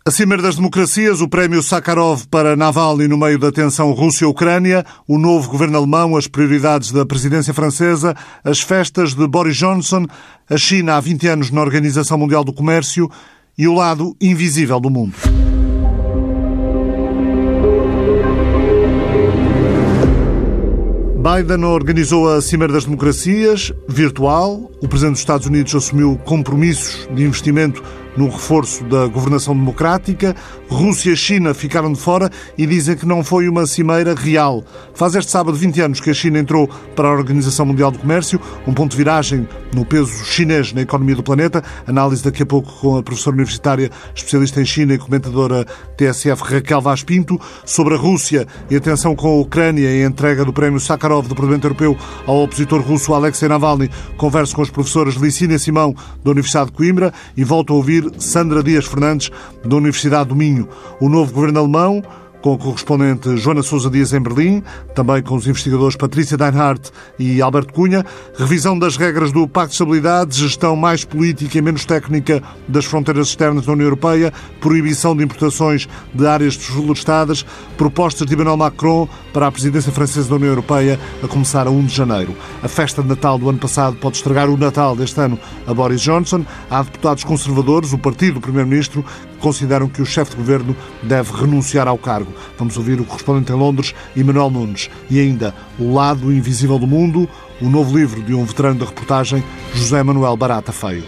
A Cimeira das Democracias, o prémio Sakharov para Navalny no meio da tensão Rússia-Ucrânia, o novo governo alemão, as prioridades da presidência francesa, as festas de Boris Johnson, a China há 20 anos na Organização Mundial do Comércio e o lado invisível do mundo. Biden organizou a Cimeira das Democracias, virtual. O presidente dos Estados Unidos assumiu compromissos de investimento no reforço da governação democrática. Rússia e China ficaram de fora e dizem que não foi uma cimeira real. Faz este sábado 20 anos que a China entrou para a Organização Mundial do Comércio, um ponto de viragem no peso chinês na economia do planeta. Análise daqui a pouco com a professora universitária, especialista em China e comentadora TSF Raquel Vaz Pinto. Sobre a Rússia e a tensão com a Ucrânia e a entrega do prémio Sakharov do Parlamento Europeu ao opositor russo Alexei Navalny, converso com as professoras Licínia Simão, da Universidade de Coimbra, e volto a ouvir Sandra Dias Fernandes, da Universidade do Minho. O novo governo alemão, com a correspondente Joana Sousa Dias em Berlim, também com os investigadores Patrícia Deinhardt e Alberto Cunha, revisão das regras do Pacto de Estabilidade, gestão mais política e menos técnica das fronteiras externas da União Europeia, proibição de importações de áreas desflorestadas, propostas de Emmanuel Macron para a presidência francesa da União Europeia a começar a 1 de janeiro. A festa de Natal do ano passado pode estragar o Natal deste ano a Boris Johnson. Há deputados conservadores, o partido do Primeiro-Ministro, que consideram que o chefe de governo deve renunciar ao cargo. Vamos ouvir o correspondente em Londres, Emanuel Nunes. E ainda, O Lado Invisível do Mundo, o novo livro de um veterano da reportagem, José Manuel Barata Feio.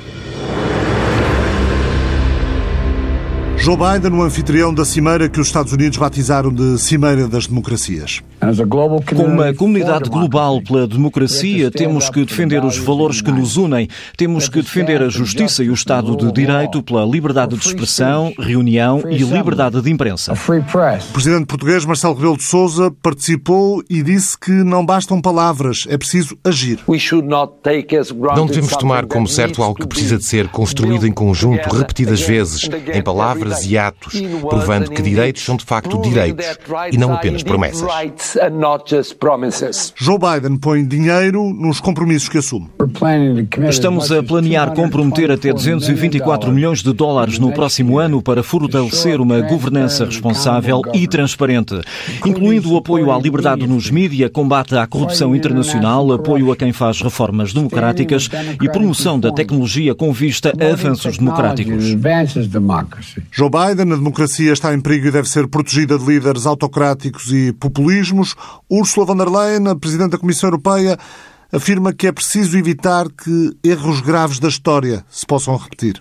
Joe Biden, o anfitrião da cimeira que os Estados Unidos batizaram de Cimeira das Democracias. Com uma comunidade global pela democracia, temos que defender os valores que nos unem. Temos que defender a justiça e o Estado de Direito pela liberdade de expressão, reunião e liberdade de imprensa. O presidente português Marcelo Rebelo de Sousa participou e disse que não bastam palavras, é preciso agir. Não devemos tomar como certo algo que precisa de ser construído em conjunto repetidas vezes, em palavras e atos, provando que direitos são de facto direitos e não apenas promessas. Joe Biden põe dinheiro nos compromissos que assume. Estamos a planear comprometer até 224 milhões de dólares no próximo ano para fortalecer uma governança responsável e transparente, incluindo o apoio à liberdade nos mídia, combate à corrupção internacional, apoio a quem faz reformas democráticas e promoção da tecnologia com vista a avanços democráticos. Joe Biden, a democracia está em perigo e deve ser protegida de líderes autocráticos e populismos. Ursula von der Leyen, a Presidente da Comissão Europeia, afirma que é preciso evitar que erros graves da história se possam repetir.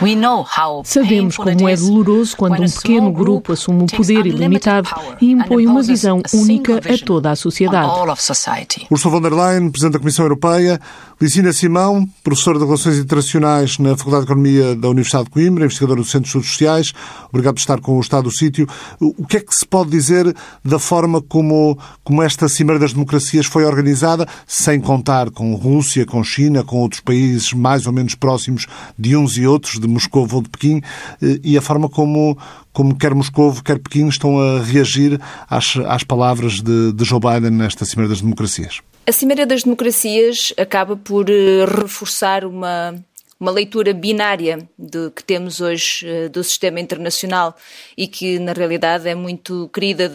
Sabemos como é doloroso quando um pequeno grupo assume o poder ilimitado e impõe uma visão única a toda a sociedade. Ursula von der Leyen, Presidente da Comissão Europeia. Licínia Simão, professora de Relações Internacionais na Faculdade de Economia da Universidade de Coimbra, investigadora do Centro de Estudos Sociais. Obrigado por estar com o Estado do Sítio. O que é que se pode dizer da forma como esta Cimeira das Democracias foi organizada, sem contar com Rússia, com China, com outros países mais ou menos próximos de uns e outros, de Moscou ou de Pequim, e a forma como quer Moscou, quer Pequim estão a reagir às palavras de Joe Biden nesta Cimeira das Democracias? A Cimeira das Democracias acaba por reforçar uma leitura binária que temos hoje do sistema internacional e que, na realidade, é muito querida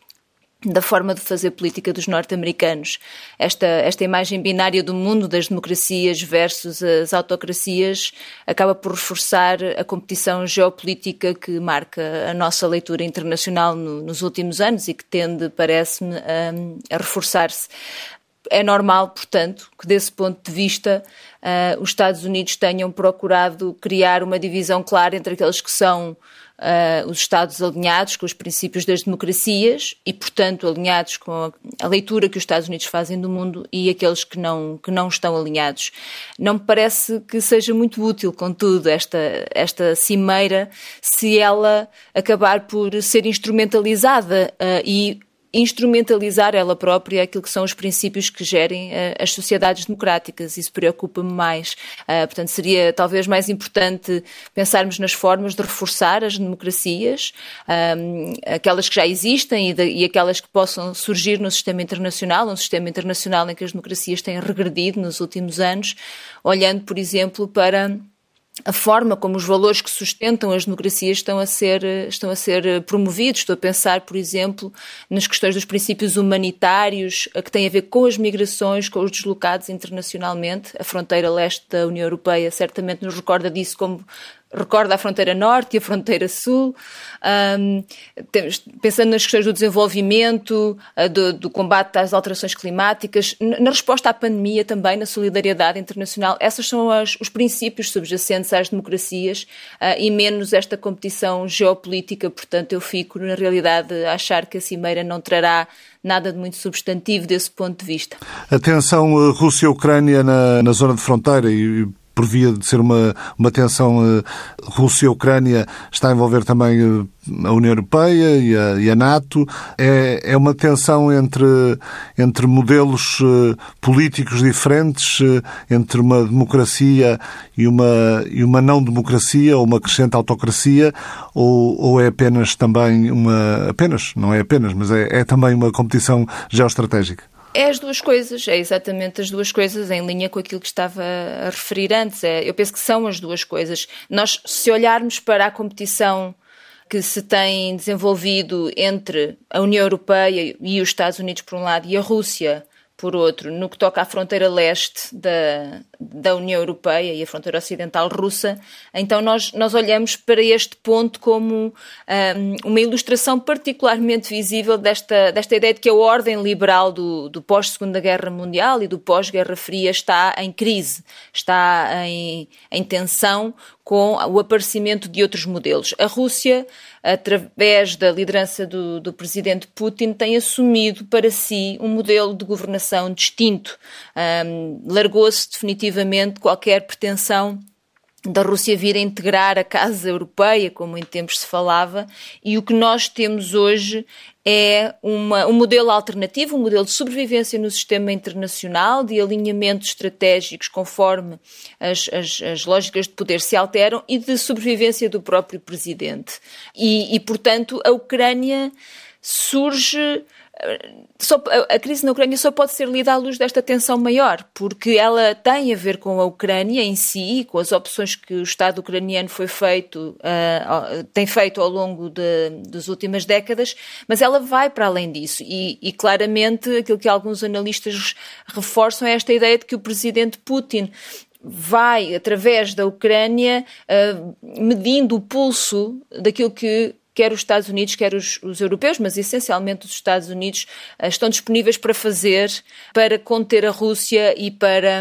da forma de fazer política dos norte-americanos. Esta imagem binária do mundo das democracias versus as autocracias acaba por reforçar a competição geopolítica que marca a nossa leitura internacional nos últimos anos e que tende, parece-me, a reforçar-se. É normal, portanto, que desse ponto de vista os Estados Unidos tenham procurado criar uma divisão clara entre aqueles que são os Estados alinhados com os princípios das democracias e, portanto, alinhados com a leitura que os Estados Unidos fazem do mundo e aqueles que não estão alinhados. Não me parece que seja muito útil, contudo, esta cimeira, se ela acabar por ser instrumentalizada e instrumentalizar ela própria aquilo que são os princípios que gerem as sociedades democráticas. Isso preocupa-me mais. Portanto, seria talvez mais importante pensarmos nas formas de reforçar as democracias, aquelas que já existem e aquelas que possam surgir no sistema internacional, um sistema internacional em que as democracias têm regredido nos últimos anos, olhando, por exemplo, para a forma como os valores que sustentam as democracias estão a ser promovidos. Estou a pensar, por exemplo, nas questões dos princípios humanitários, que têm a ver com as migrações, com os deslocados internacionalmente. A fronteira leste da União Europeia certamente nos recorda disso, como recorda a fronteira norte e a fronteira sul. Pensando nas questões do desenvolvimento, do combate às alterações climáticas, na resposta à pandemia também, na solidariedade internacional. Esses são os princípios subjacentes às democracias e menos esta competição geopolítica. Portanto, eu fico, na realidade, a achar que a Cimeira não trará nada de muito substantivo desse ponto de vista. A tensão Rússia-Ucrânia na zona de fronteira e por via de ser uma tensão Rússia-Ucrânia, está a envolver também a União Europeia e a NATO. É uma tensão entre modelos políticos diferentes, entre uma democracia e uma não-democracia, ou uma crescente autocracia, ou é apenas também não é apenas, mas é também uma competição geoestratégica? É as duas coisas, é exatamente as duas coisas, em linha com aquilo que estava a referir antes. Eu penso que são as duas coisas. Nós, se olharmos para a competição que se tem desenvolvido entre a União Europeia e os Estados Unidos, por um lado, e a Rússia, por outro, no que toca à fronteira leste da União Europeia e a fronteira ocidental russa, então nós olhamos para este ponto como uma ilustração particularmente visível desta ideia de que a ordem liberal do pós-Segunda Guerra Mundial e do pós-Guerra Fria está em crise, está em tensão com o aparecimento de outros modelos. A Rússia, através da liderança do presidente Putin, tem assumido para si um modelo de governação distinto. Largou-se definitivamente qualquer pretensão da Rússia vir a integrar a Casa Europeia, como em tempos se falava, e o que nós temos hoje é um modelo alternativo, um modelo de sobrevivência no sistema internacional, de alinhamentos estratégicos conforme as lógicas de poder se alteram e de sobrevivência do próprio presidente. E portanto, a Ucrânia surge... A crise na Ucrânia só pode ser lida à luz desta tensão maior, porque ela tem a ver com a Ucrânia em si, com as opções que o Estado ucraniano tem feito ao longo das últimas décadas, mas ela vai para além disso e claramente aquilo que alguns analistas reforçam é esta ideia de que o presidente Putin vai, através da Ucrânia, medindo o pulso daquilo que quer os Estados Unidos, quer os europeus, mas essencialmente os Estados Unidos, estão disponíveis para fazer, para conter a Rússia e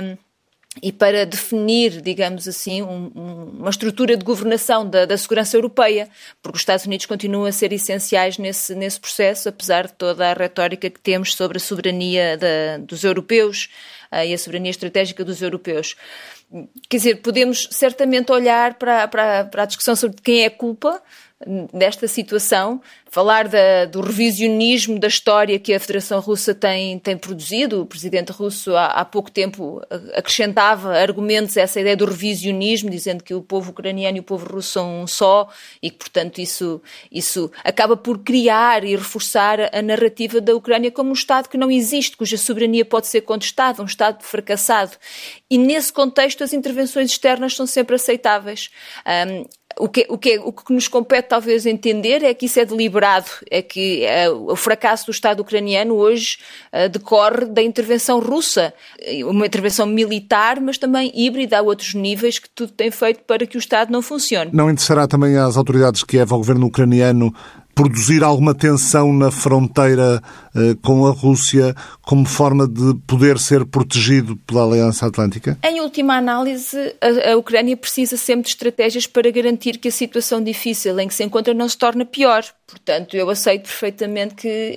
para definir, digamos assim, uma estrutura de governação da segurança europeia, porque os Estados Unidos continuam a ser essenciais nesse processo, apesar de toda a retórica que temos sobre a soberania dos europeus e a soberania estratégica dos europeus. Quer dizer, podemos certamente olhar para a discussão sobre quem é a culpa desta situação, falar do revisionismo da história que a Federação Russa tem produzido. O presidente russo há pouco tempo acrescentava argumentos a essa ideia do revisionismo, dizendo que o povo ucraniano e o povo russo são um só e que, portanto, isso acaba por criar e reforçar a narrativa da Ucrânia como um Estado que não existe, cuja soberania pode ser contestada, um Estado fracassado. E, nesse contexto, as intervenções externas são sempre aceitáveis. O que nos compete talvez entender é que isso é deliberado, é que o fracasso do Estado ucraniano hoje decorre da intervenção russa, uma intervenção militar, mas também híbrida a outros níveis, que tudo tem feito para que o Estado não funcione. Não interessará também às autoridades de Kiev, ao governo ucraniano, produzir alguma tensão na fronteira com a Rússia como forma de poder ser protegido pela Aliança Atlântica? Em última análise, a Ucrânia precisa sempre de estratégias para garantir que a situação difícil em que se encontra não se torne pior. Portanto, eu aceito perfeitamente que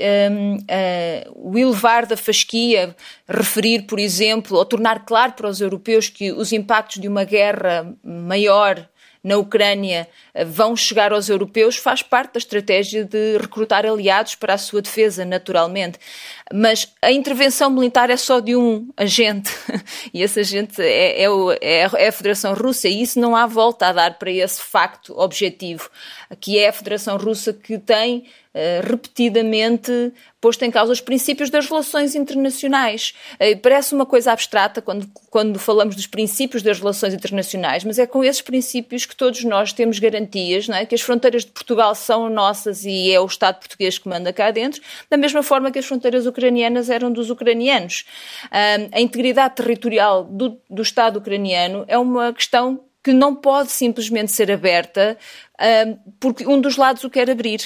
o elevar da fasquia, referir, por exemplo, ou tornar claro para os europeus que os impactos de uma guerra maior na Ucrânia vão chegar aos europeus, faz parte da estratégia de recrutar aliados para a sua defesa, naturalmente. Mas a intervenção militar é só de um agente, e esse agente é a Federação Russa, e isso não há volta a dar para esse facto objetivo, que é a Federação Russa que tem repetidamente posto em causa os princípios das relações internacionais. Parece uma coisa abstrata quando falamos dos princípios das relações internacionais, mas é com esses princípios que todos nós temos garantias, não é? Que as fronteiras de Portugal são nossas e é o Estado português que manda cá dentro, da mesma forma que as fronteiras ucranianas eram dos ucranianos. A integridade territorial do Estado ucraniano é uma questão que não pode simplesmente ser aberta porque um dos lados o quer abrir.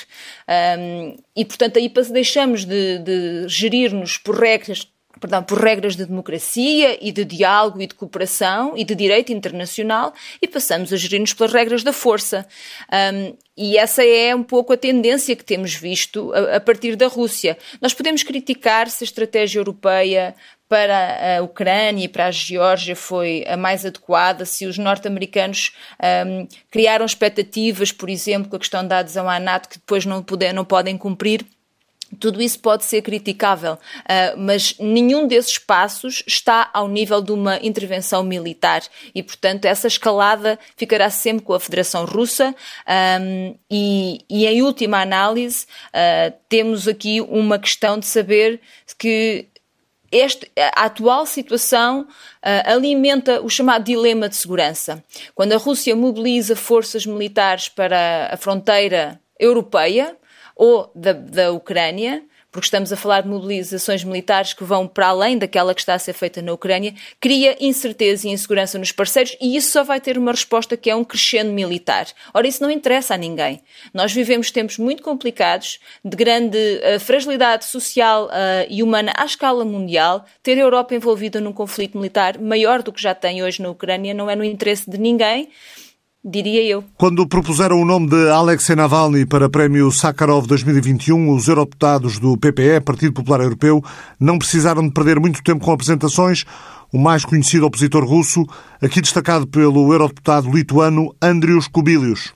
E, portanto, aí deixamos de gerir-nos por regras de democracia e de diálogo e de cooperação e de direito internacional e passamos a gerir-nos pelas regras da força. E essa é um pouco a tendência que temos visto a partir da Rússia. Nós podemos criticar se a estratégia europeia para a Ucrânia e para a Geórgia foi a mais adequada, se os norte-americanos criaram expectativas, por exemplo, com a questão da adesão à NATO, que depois não podem cumprir. Tudo isso pode ser criticável, mas nenhum desses passos está ao nível de uma intervenção militar e, portanto, essa escalada ficará sempre com a Federação Russa e em última análise, temos aqui uma questão de saber que a atual situação alimenta o chamado dilema de segurança. Quando a Rússia mobiliza forças militares para a fronteira europeia ou da Ucrânia, porque estamos a falar de mobilizações militares que vão para além daquela que está a ser feita na Ucrânia, cria incerteza e insegurança nos parceiros e isso só vai ter uma resposta que é um crescendo militar. Ora, isso não interessa a ninguém. Nós vivemos tempos muito complicados, de grande fragilidade social e humana à escala mundial. Ter a Europa envolvida num conflito militar maior do que já tem hoje na Ucrânia não é no interesse de ninguém, diria eu. Quando propuseram o nome de Alexei Navalny para Prémio Sakharov 2021, os eurodeputados do PPE, Partido Popular Europeu, não precisaram de perder muito tempo com apresentações. O mais conhecido opositor russo, aqui destacado pelo eurodeputado lituano Andrius Kubilius.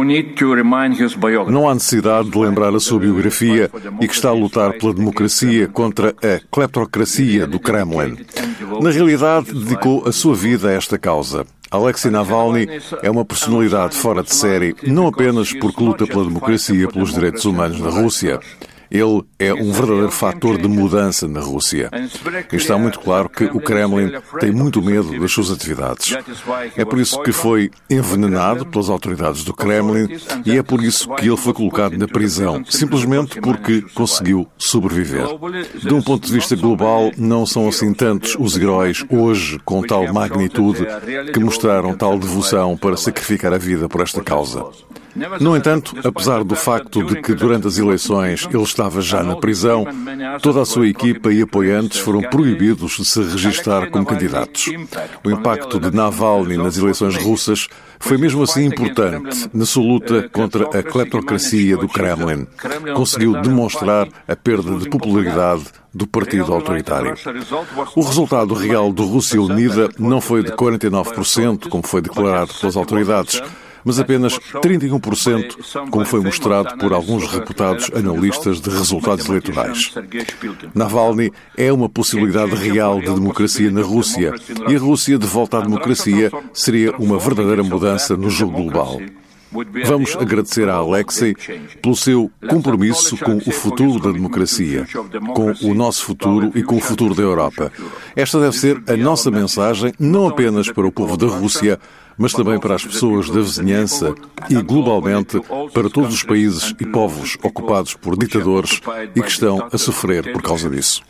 Não há necessidade de lembrar a sua biografia e que está a lutar pela democracia contra a cleptocracia do Kremlin. Na realidade, dedicou a sua vida a esta causa. Alexei Navalny é uma personalidade fora de série, não apenas porque luta pela democracia e pelos direitos humanos na Rússia. Ele é um verdadeiro fator de mudança na Rússia. E está muito claro que o Kremlin tem muito medo das suas atividades. É por isso que foi envenenado pelas autoridades do Kremlin e é por isso que ele foi colocado na prisão, simplesmente porque conseguiu sobreviver. De um ponto de vista global, não são assim tantos os heróis hoje com tal magnitude que mostraram tal devoção para sacrificar a vida por esta causa. No entanto, apesar do facto de que durante as eleições ele estava já na prisão, toda a sua equipa e apoiantes foram proibidos de se registar como candidatos. O impacto de Navalny nas eleições russas foi mesmo assim importante na sua luta contra a cleptocracia do Kremlin. Conseguiu demonstrar a perda de popularidade do partido autoritário. O resultado real do Rússia Unida não foi de 49%, como foi declarado pelas autoridades, mas apenas 31%, como foi mostrado por alguns reputados analistas de resultados eleitorais. Navalny é uma possibilidade real de democracia na Rússia, e a Rússia de volta à democracia seria uma verdadeira mudança no jogo global. Vamos agradecer a Alexei pelo seu compromisso com o futuro da democracia, com o nosso futuro e com o futuro da Europa. Esta deve ser a nossa mensagem, não apenas para o povo da Rússia, mas também para as pessoas da vizinhança e, globalmente, para todos os países e povos ocupados por ditadores e que estão a sofrer por causa disso.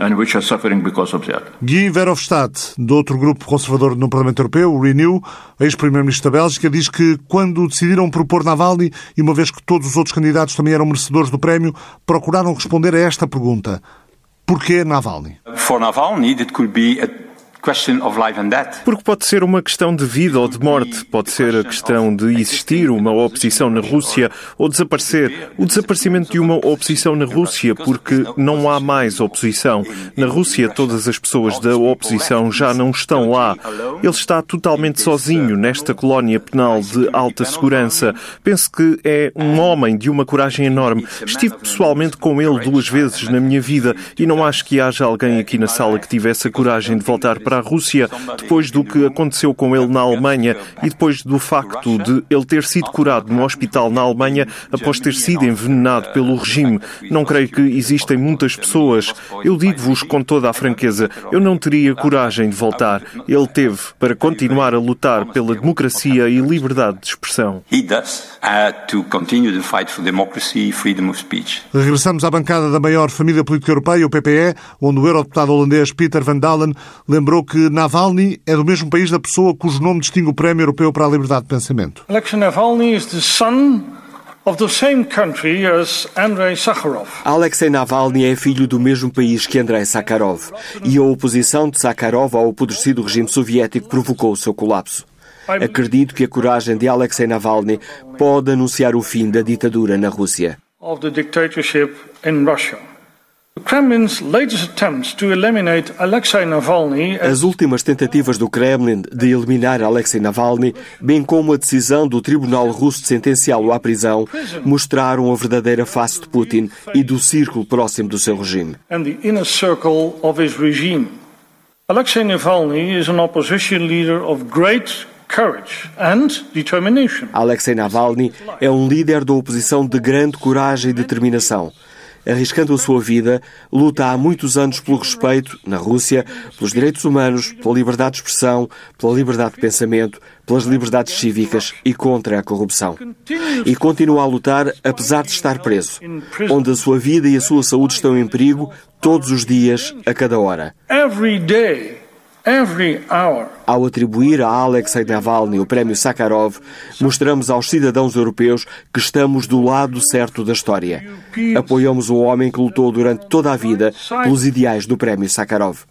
Guy Verhofstadt, do outro grupo conservador no Parlamento Europeu, o Renew, ex-primeiro-ministro da Bélgica, diz que quando decidiram propor Navalny, e uma vez que todos os outros candidatos também eram merecedores do prémio, procuraram responder a esta pergunta. Porquê Navalny? For Navalny, it could be a porque pode ser uma questão de vida ou de morte, pode ser a questão de existir uma oposição na Rússia ou desaparecer. O desaparecimento de uma oposição na Rússia porque não há mais oposição. Na Rússia, todas as pessoas da oposição já não estão lá. Ele está totalmente sozinho nesta colónia penal de alta segurança. Penso que é um homem de uma coragem enorme. Estive pessoalmente com ele 2 vezes na minha vida e não acho que haja alguém aqui na sala que tivesse a coragem de voltar para para a Rússia, depois do que aconteceu com ele na Alemanha e depois do facto de ele ter sido curado no hospital na Alemanha após ter sido envenenado pelo regime. Não creio que existem muitas pessoas. Eu digo-vos com toda a franqueza, eu não teria coragem de voltar. Ele teve para continuar a lutar pela democracia e liberdade de expressão. Regressamos à bancada da maior família política europeia, o PPE, onde o eurodeputado holandês Peter van Dalen lembrou que Navalny é do mesmo país da pessoa cujo nome distingue o Prémio Europeu para a Liberdade de Pensamento. Alexei Navalny is the son of the same country as Andrei Sakharov. Alexei Navalny é filho do mesmo país que Andrei Sakharov, e a oposição de Sakharov ao apodrecido regime soviético provocou o seu colapso. Acredito que a coragem de Alexei Navalny pode anunciar o fim da ditadura na Rússia. Of the dictatorship in Russia. The Kremlin's latest attempts to eliminate Alexei Navalny. As últimas tentativas do Kremlin de eliminar Alexei Navalny, bem como a decisão do Tribunal Russo de sentenciá-lo à prisão, mostraram a verdadeira face de Putin e do círculo próximo do seu regime. And the inner circle of his regime. Alexei Navalny is an opposition leader of great courage and determination. Alexei Navalny é um líder da oposição de grande coragem e determinação. Arriscando a sua vida, luta há muitos anos pelo respeito, na Rússia, pelos direitos humanos, pela liberdade de expressão, pela liberdade de pensamento, pelas liberdades cívicas e contra a corrupção. E continua a lutar apesar de estar preso, onde a sua vida e a sua saúde estão em perigo todos os dias, a cada hora. Ao atribuir a Alexei Navalny o Prémio Sakharov, mostramos aos cidadãos europeus que estamos do lado certo da história. Apoiamos o homem que lutou durante toda a vida pelos ideais do Prémio Sakharov.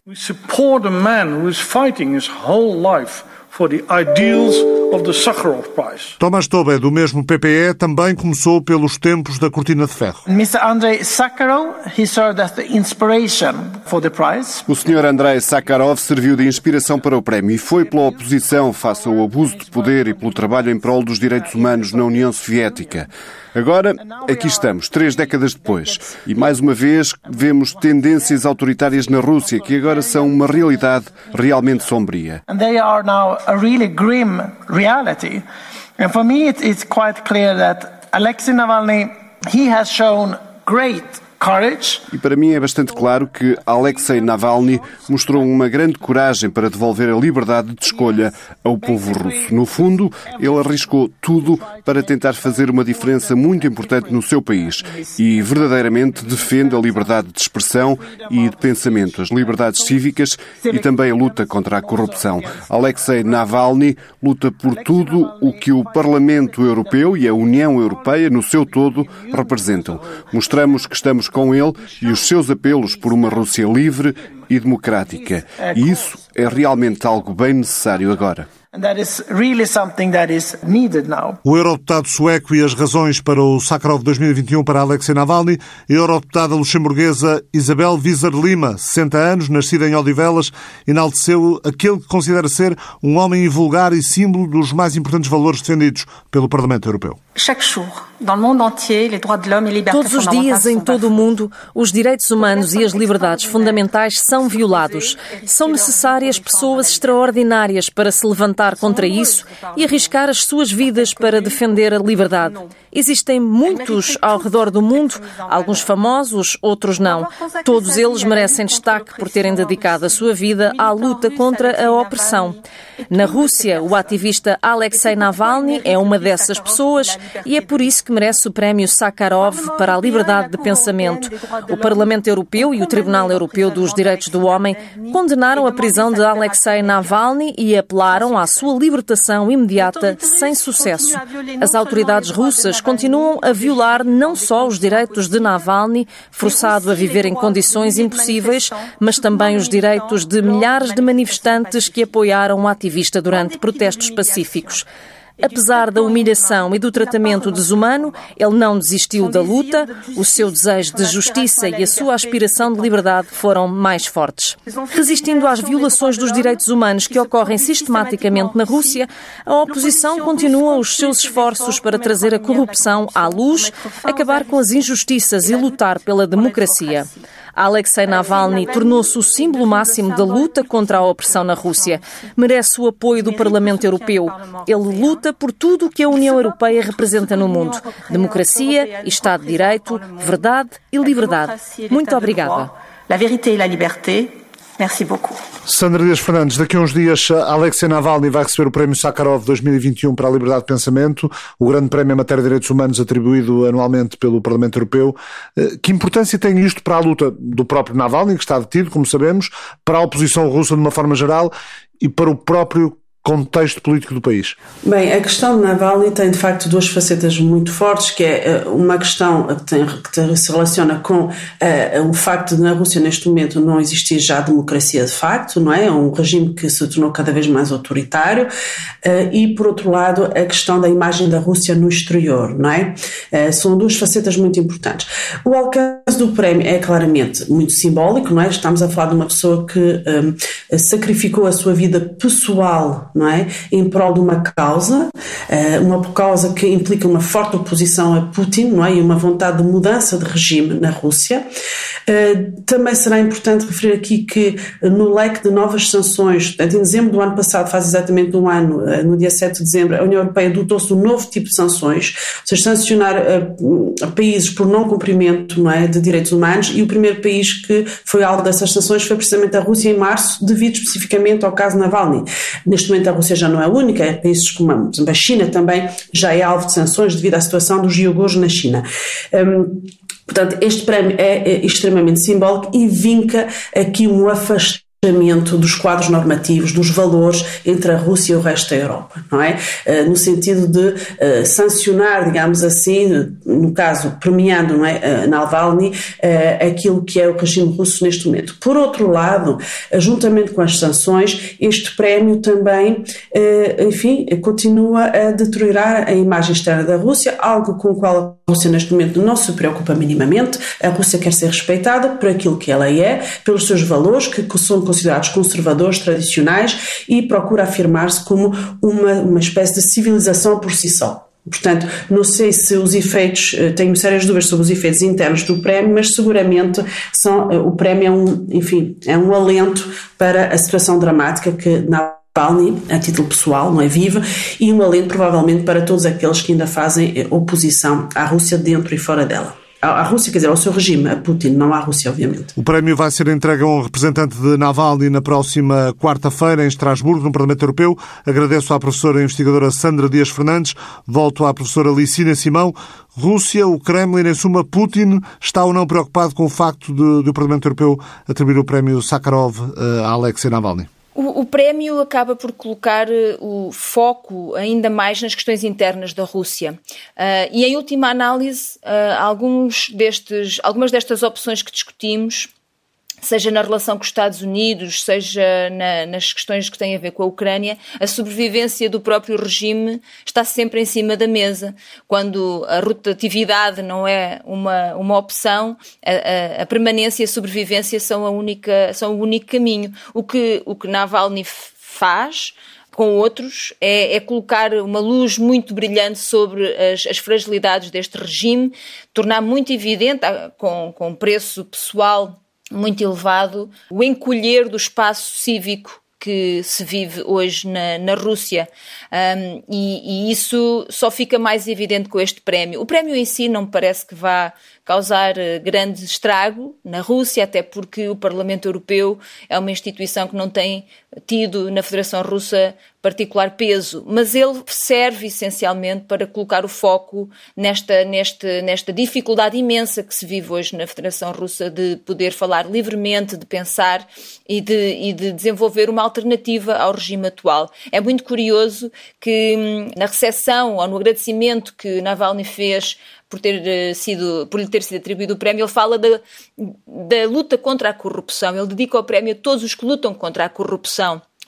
Tomás Tobé, do mesmo PPE, também começou pelos tempos da Cortina de Ferro. O Sr. Andrei Sakharov serviu de inspiração para o prémio e foi pela oposição face ao abuso de poder e pelo trabalho em prol dos direitos humanos na União Soviética. Agora, aqui estamos, 3 décadas depois, e mais uma vez vemos tendências autoritárias na Rússia que agora são uma realidade realmente sombria. Alexei Navalny, he has shown great courage. E para mim é bastante claro que Alexei Navalny mostrou uma grande coragem para devolver a liberdade de escolha ao povo russo. No fundo, ele arriscou tudo para tentar fazer uma diferença muito importante no seu país e verdadeiramente defende a liberdade de expressão e de pensamento, as liberdades cívicas e também a luta contra a corrupção. Alexei Navalny luta por tudo o que o Parlamento Europeu e a União Europeia, no seu todo, representam. Mostramos que estamos com ele e os seus apelos por uma Rússia livre e democrática. E isso é realmente algo bem necessário agora. O eurodeputado sueco e as razões para o Sakharov 2021 para Alexei Navalny, a eurodeputada luxemburguesa Isabel Wieser Lima, 60 anos, nascida em Odivelas, enalteceu aquele que considera ser um homem invulgar e símbolo dos mais importantes valores defendidos pelo Parlamento Europeu. Todos os dias, em todo o mundo, os direitos humanos e as liberdades fundamentais são violados. São necessárias pessoas extraordinárias para se levantar contra isso e arriscar as suas vidas para defender a liberdade. Existem muitos ao redor do mundo, alguns famosos, outros não. Todos eles merecem destaque por terem dedicado a sua vida à luta contra a opressão. Na Rússia, o ativista Alexei Navalny é uma dessas pessoas e é por isso que merece o Prémio Sakharov para a liberdade de pensamento. O Parlamento Europeu e o Tribunal Europeu dos Direitos do Homem condenaram a prisão de Alexei Navalny e apelaram à sua libertação imediata sem sucesso. As autoridades russas continuam a violar não só os direitos de Navalny, forçado a viver em condições impossíveis, mas também os direitos de milhares de manifestantes que apoiaram o ativista durante protestos pacíficos. Apesar da humilhação e do tratamento desumano, ele não desistiu da luta, o seu desejo de justiça e a sua aspiração de liberdade foram mais fortes. Resistindo às violações dos direitos humanos que ocorrem sistematicamente na Rússia, a oposição continua os seus esforços para trazer a corrupção à luz, acabar com as injustiças e lutar pela democracia. Alexei Navalny tornou-se o símbolo máximo da luta contra a opressão na Rússia. Merece o apoio do Parlamento Europeu. Ele luta por tudo o que a União Europeia representa no mundo. Democracia, Estado de Direito, verdade e liberdade. Muito obrigada. La vérité et la liberté. Merci beaucoup. Sandra Dias Fernandes, daqui a uns dias Alexei Navalny vai receber o Prémio Sakharov 2021 para a Liberdade de Pensamento, o grande prémio em matéria de direitos humanos atribuído anualmente pelo Parlamento Europeu. Que importância tem isto para a luta do próprio Navalny, que está detido, como sabemos, para a oposição russa de uma forma geral e para o próprio contexto político do país? Bem, a questão de Navalny tem de facto duas facetas muito fortes, que é uma questão que se relaciona com o facto de na Rússia neste momento não existir já democracia de facto, não é? É um regime que se tornou cada vez mais autoritário, e por outro lado a questão da imagem da Rússia no exterior, não é? São duas facetas muito importantes. O alcance do prémio é claramente muito simbólico, não é? Estamos a falar de uma pessoa que sacrificou a sua vida pessoal, não é? Em prol de uma causa que implica uma forte oposição a Putin, não é? E uma vontade de mudança de regime na Rússia. Também será importante referir aqui que no leque de novas sanções, em dezembro do ano passado, faz exatamente um ano, no dia 7 de dezembro, a União Europeia dotou-se de um novo tipo de sanções, ou seja, sancionar países por não cumprimento, não é, de direitos humanos, e o primeiro país que foi alvo dessas sanções foi precisamente a Rússia em março, devido especificamente ao caso Navalny. Neste momento a Rússia já não é a única, países como por exemplo, a China também já é alvo de sanções devido à situação dos uigures na China. Portanto, este prémio é extremamente simbólico e vinca aqui um afastamento dos quadros normativos, dos valores entre a Rússia e o resto da Europa, não é? No sentido de sancionar, digamos assim, no caso, premiando, não é, Navalny, aquilo que é o regime russo neste momento. Por outro lado, juntamente com as sanções, este prémio também, enfim, continua a deteriorar a imagem externa da Rússia, algo com o qual a Rússia neste momento não se preocupa minimamente. A Rússia quer ser respeitada por aquilo que ela é, pelos seus valores, que são considerados conservadores, tradicionais, e procura afirmar-se como uma espécie de civilização por si só. Portanto, não sei se os efeitos, tenho sérias dúvidas sobre os efeitos internos do prémio, mas seguramente o prémio é um alento para a situação dramática que Navalny, a título pessoal, não é, vive, e um alento provavelmente para todos aqueles que ainda fazem oposição à Rússia dentro e fora dela. À Rússia, quer dizer, ao seu regime, a Putin, não à Rússia, obviamente. O prémio vai ser entregue a um representante de Navalny na próxima quarta-feira em Estrasburgo, no Parlamento Europeu. Agradeço à professora investigadora Sandra Dias Fernandes. Volto à professora Licínia Simão. Rússia, o Kremlin, em suma, Putin está ou não preocupado com o facto de o Parlamento Europeu atribuir o prémio Sakharov a Alexei Navalny? O prémio acaba por colocar o foco ainda mais nas questões internas da Rússia. E em última análise, algumas destas opções que discutimos, seja na relação com os Estados Unidos, seja nas questões que têm a ver com a Ucrânia, a sobrevivência do próprio regime está sempre em cima da mesa. Quando a rotatividade não é uma opção, a permanência e a sobrevivência são o único caminho. O que Navalny faz com outros é colocar uma luz muito brilhante sobre as fragilidades deste regime, tornar muito evidente, com preço pessoal muito elevado, o encolher do espaço cívico que se vive hoje na Rússia. E isso só fica mais evidente com este prémio. O prémio em si não me parece que vá causar grande estrago na Rússia, até porque o Parlamento Europeu é uma instituição que não tem tido na Federação Russa particular peso, mas ele serve essencialmente para colocar o foco nesta dificuldade imensa que se vive hoje na Federação Russa de poder falar livremente, de pensar e de desenvolver uma alternativa ao regime atual. É muito curioso que na recepção ou no agradecimento que Navalny fez por lhe ter sido atribuído o prémio, ele fala da luta contra a corrupção. Ele dedica o prémio a todos os que lutam contra a corrupção.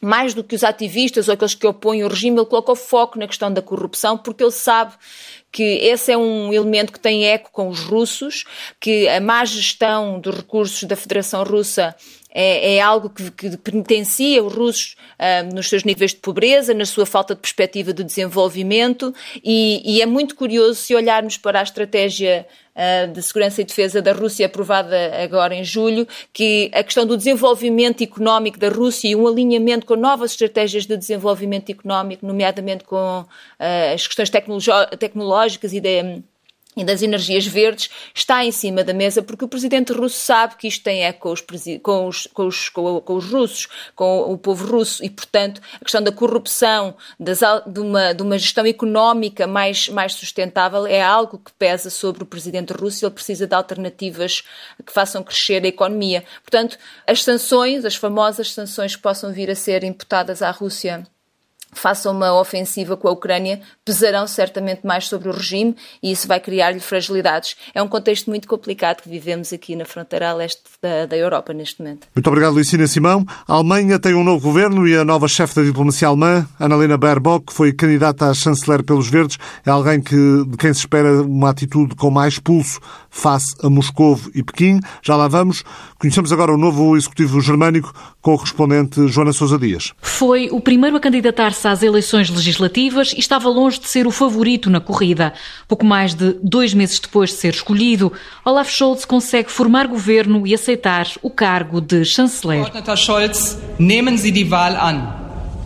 mais do que os ativistas ou aqueles que opõem o regime, ele coloca o foco na questão da corrupção, porque ele sabe que esse é um elemento que tem eco com os russos, que a má gestão dos recursos da Federação Russa é algo que penitencia os russos nos seus níveis de pobreza, na sua falta de perspectiva de desenvolvimento, e é muito curioso se olharmos para a estratégia de segurança e defesa da Rússia aprovada agora em julho, que a questão do desenvolvimento económico da Rússia e um alinhamento com novas estratégias de desenvolvimento económico, nomeadamente com as questões tecnológicas e das energias verdes, está em cima da mesa, porque o presidente russo sabe que isto tem eco com os russos, com o povo russo, e, portanto, a questão da corrupção, de uma gestão económica mais sustentável é algo que pesa sobre o presidente russo, e ele precisa de alternativas que façam crescer a economia. Portanto, as famosas sanções que possam vir a ser imputadas à Rússia face a uma ofensiva com a Ucrânia, pesarão certamente mais sobre o regime, e isso vai criar-lhe fragilidades. É um contexto muito complicado que vivemos aqui na fronteira a leste da Europa neste momento. Muito obrigado, Luísina Simão. A Alemanha tem um novo governo e a nova chefe da diplomacia alemã, Annalena Baerbock, que foi candidata a chanceler pelos Verdes, é alguém de quem se espera uma atitude com mais pulso face a Moscovo e Pequim. Já lá vamos. Conhecemos agora o novo executivo germânico com o correspondente Joana Sousa Dias. Foi o primeiro a candidatar-se às eleições legislativas e estava longe de ser o favorito na corrida. Pouco mais de 2 meses depois de ser escolhido, Olaf Scholz consegue formar governo e aceitar o cargo de chanceler. Herr Scholz, nehmen Sie die Wahl an.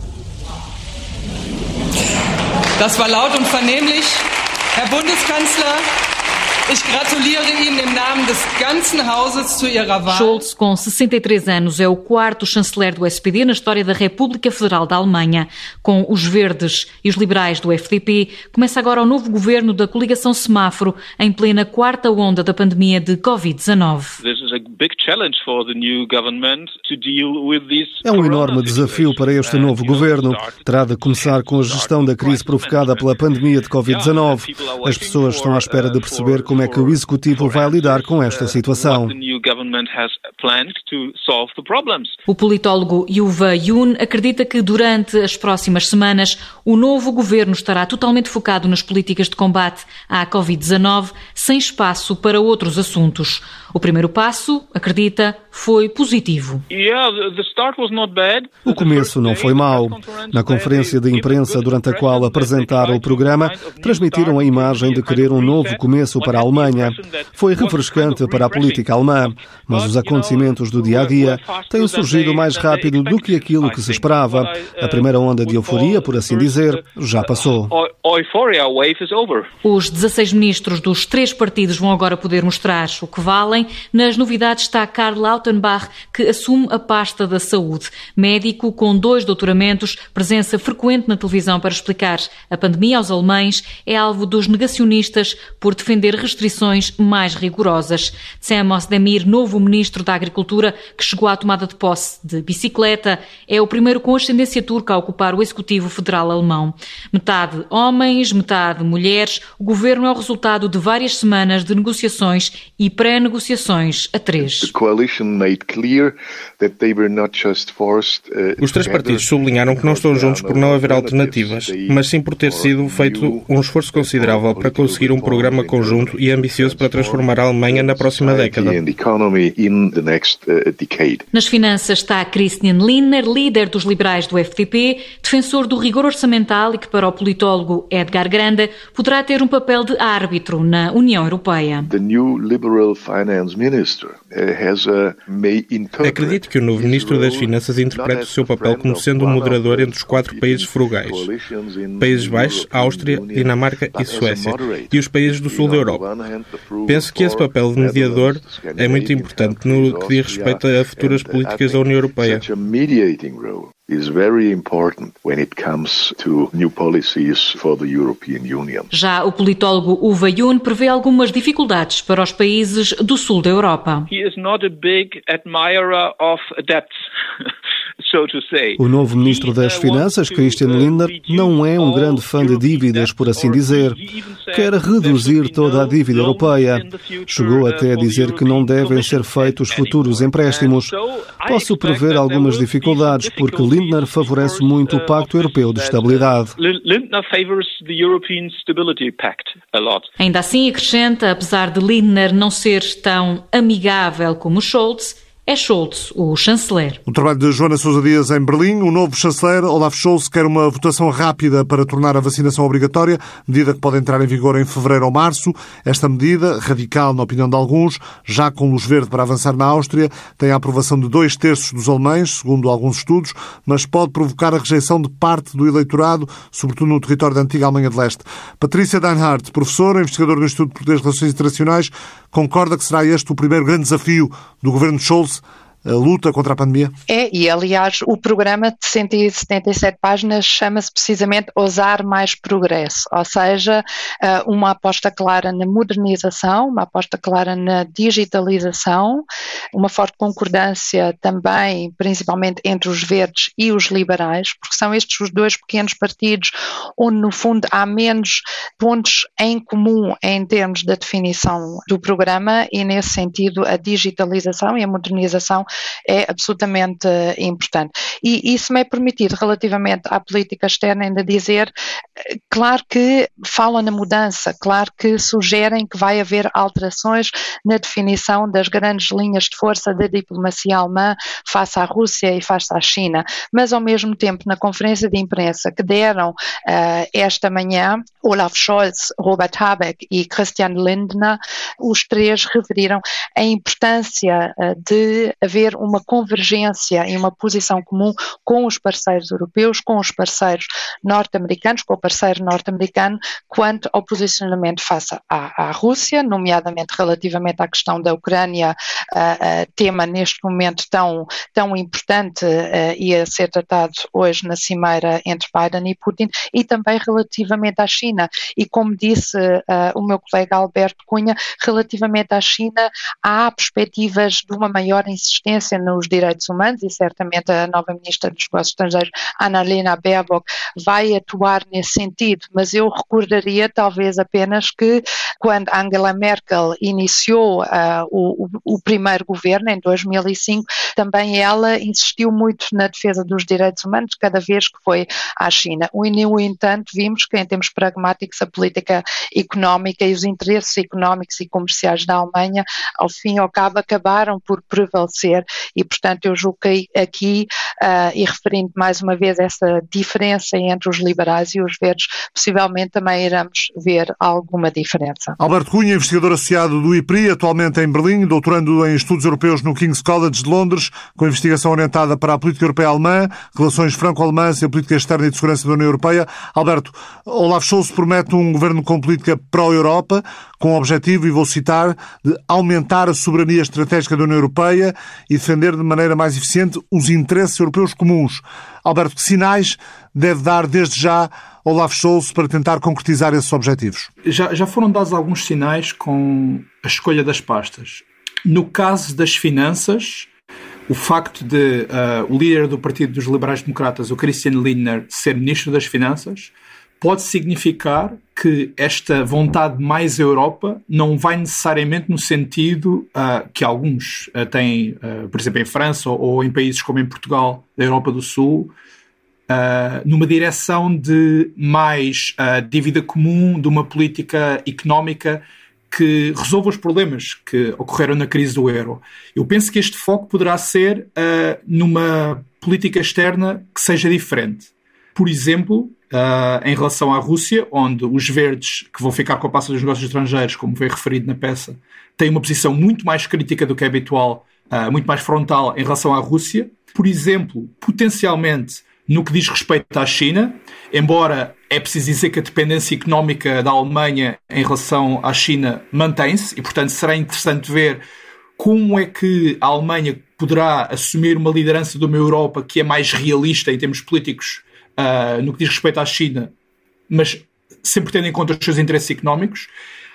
Das war laut und vernehmlich. Herr Bundeskanzler, ich gratuliere Ihnen im Namen des ganzen Hauses zu Ihrer Wahl. Scholz, com 63 anos, é o 4º chanceler do SPD na história da República Federal da Alemanha. Com os verdes e os liberais do FDP, começa agora o novo governo da coligação Semáforo, em plena 4ª onda da pandemia de Covid-19. É um enorme desafio para este novo governo. Terá de começar com a gestão da crise provocada pela pandemia de Covid-19. As pessoas estão à espera de perceber como é que o Executivo vai lidar com esta situação. O politólogo Yuva Yun acredita que durante as próximas semanas o novo governo estará totalmente focado nas políticas de combate à Covid-19, sem espaço para outros assuntos. O primeiro passo, acredita, foi positivo. O começo não foi mau. Na conferência de imprensa durante a qual apresentaram o programa, transmitiram a imagem de querer um novo começo para a Alemanha. Foi refrescante para a política alemã, mas os acontecimentos do dia-a-dia têm surgido mais rápido do que aquilo que se esperava. A primeira onda de euforia, por assim dizer, já passou. Os 16 ministros dos 3 partidos vão agora poder mostrar o que valem. Nas novidades está Karl Lauterbach, que assume a pasta da saúde. Médico com 2 doutoramentos, presença frequente na televisão para explicar a pandemia aos alemães, é alvo dos negacionistas por defender restrições mais rigorosas. Cem Özdemir, novo ministro da Agricultura, que chegou à tomada de posse de bicicleta, é o primeiro com ascendência turca a ocupar o Executivo Federal alemão. Metade homens, metade mulheres, o governo é o resultado de várias semanas de negociações e pré-negociações a 3. Os 3 partidos sublinharam que não estão juntos por não haver alternativas, mas sim por ter sido feito um esforço considerável para conseguir um programa conjunto e ambicioso para transformar a Alemanha na próxima década. Nas finanças está Christian Lindner, líder dos liberais do FDP, defensor do rigor orçamental e que, para o politólogo Edgar Grande, poderá ter um papel de árbitro na União Europeia. Acredito que o novo Ministro das Finanças interprete o seu papel como sendo um moderador entre os 4 países frugais: Países Baixos, Áustria, Dinamarca e Suécia, e os países do sul da Europa. Penso que esse papel de mediador é muito importante no que diz respeito a futuras políticas da União Europeia. Já o politólogo Uwe Jun prevê algumas dificuldades para os países do sul da Europa. O novo Ministro das Finanças, Christian Lindner, não é um grande fã de dívidas, por assim dizer. Quer reduzir toda a dívida europeia. Chegou até a dizer que não devem ser feitos futuros empréstimos. Posso prever algumas dificuldades, porque Lindner favorece muito o Pacto Europeu de Estabilidade. Ainda assim, acrescenta, apesar de Lindner não ser tão amigável como Scholz, é Scholz o chanceler. O trabalho de Joana Sousa Dias em Berlim. O novo chanceler, Olaf Scholz, quer uma votação rápida para tornar a vacinação obrigatória, medida que pode entrar em vigor em fevereiro ou março. Esta medida, radical na opinião de alguns, já com luz verde para avançar na Áustria, tem a aprovação de 2/3 dos alemães, segundo alguns estudos, mas pode provocar a rejeição de parte do eleitorado, sobretudo no território da antiga Alemanha de Leste. Patrícia Deinhardt, professora, investigadora no Instituto Português de Relações Internacionais, concorda que será este o primeiro grande desafio do governo de Scholz, a luta contra a pandemia? E aliás, o programa de 177 páginas chama-se precisamente Ousar Mais Progresso, ou seja, uma aposta clara na modernização, uma aposta clara na digitalização, uma forte concordância também, principalmente entre os verdes e os liberais, porque são estes os dois pequenos partidos onde, no fundo, há menos pontos em comum em termos da definição do programa e, nesse sentido, a digitalização e a modernização é absolutamente importante. E isso me é permitido, relativamente à política externa, ainda dizer, claro que falam na mudança, claro que sugerem que vai haver alterações na definição das grandes linhas de força da diplomacia alemã face à Rússia e face à China, mas ao mesmo tempo, na conferência de imprensa que deram esta manhã, Olaf Scholz, Robert Habeck e Christian Lindner, os três referiram a importância de haver uma convergência e uma posição comum com os parceiros europeus, com os parceiros norte-americanos, com o parceiro norte-americano, quanto ao posicionamento face à Rússia, nomeadamente relativamente à questão da Ucrânia, tema neste momento tão importante e a ser tratado hoje na cimeira entre Biden e Putin, e também relativamente à China. E como disse o meu colega Alberto Cunha, relativamente à China, há perspectivas de uma maior insistência nos direitos humanos e certamente a nova Ministra dos Negócios Estrangeiros, Annalena Baerbock, vai atuar nesse sentido, mas eu recordaria talvez apenas que quando Angela Merkel iniciou o primeiro governo, em 2005, também ela insistiu muito na defesa dos direitos humanos cada vez que foi à China. No entanto, vimos que em termos pragmáticos a política económica e os interesses económicos e comerciais da Alemanha, ao fim e ao cabo, acabaram por prevalecer e, portanto, eu julgo que aqui, e referindo mais uma vez essa diferença entre os liberais e os verdes, possivelmente também iremos ver alguma diferença. Alberto Cunha, investigador associado do IPRI, atualmente em Berlim, doutorando em Estudos Europeus no King's College de Londres, com investigação orientada para a política europeia alemã, relações franco-alemãs e a política externa e de segurança da União Europeia. Alberto, Olaf Scholz promete um governo com política pró-Europa, com o objetivo, e vou citar, de aumentar a soberania estratégica da União Europeia e defender de maneira mais eficiente os interesses europeus comuns. Alberto, que sinais deve dar desde já Olaf Scholz para tentar concretizar esses objetivos? Já foram dados alguns sinais com a escolha das pastas. No caso das finanças, o facto de o líder do Partido dos Liberais Democratas, o Christian Lindner, ser Ministro das Finanças, pode significar que esta vontade de mais Europa não vai necessariamente no sentido que alguns têm, por exemplo, em França ou em países como em Portugal, da Europa do Sul, numa direção de mais dívida comum, de uma política económica que resolva os problemas que ocorreram na crise do euro. Eu penso que este foco poderá ser numa política externa que seja diferente. Por exemplo, em relação à Rússia, onde os verdes, que vão ficar com a pasta dos negócios estrangeiros, como foi referido na peça, têm uma posição muito mais crítica do que é habitual, muito mais frontal em relação à Rússia. Por exemplo, potencialmente, no que diz respeito à China, embora é preciso dizer que a dependência económica da Alemanha em relação à China mantém-se, e portanto será interessante ver como é que a Alemanha poderá assumir uma liderança de uma Europa que é mais realista em termos políticos no que diz respeito à China, mas sempre tendo em conta os seus interesses económicos.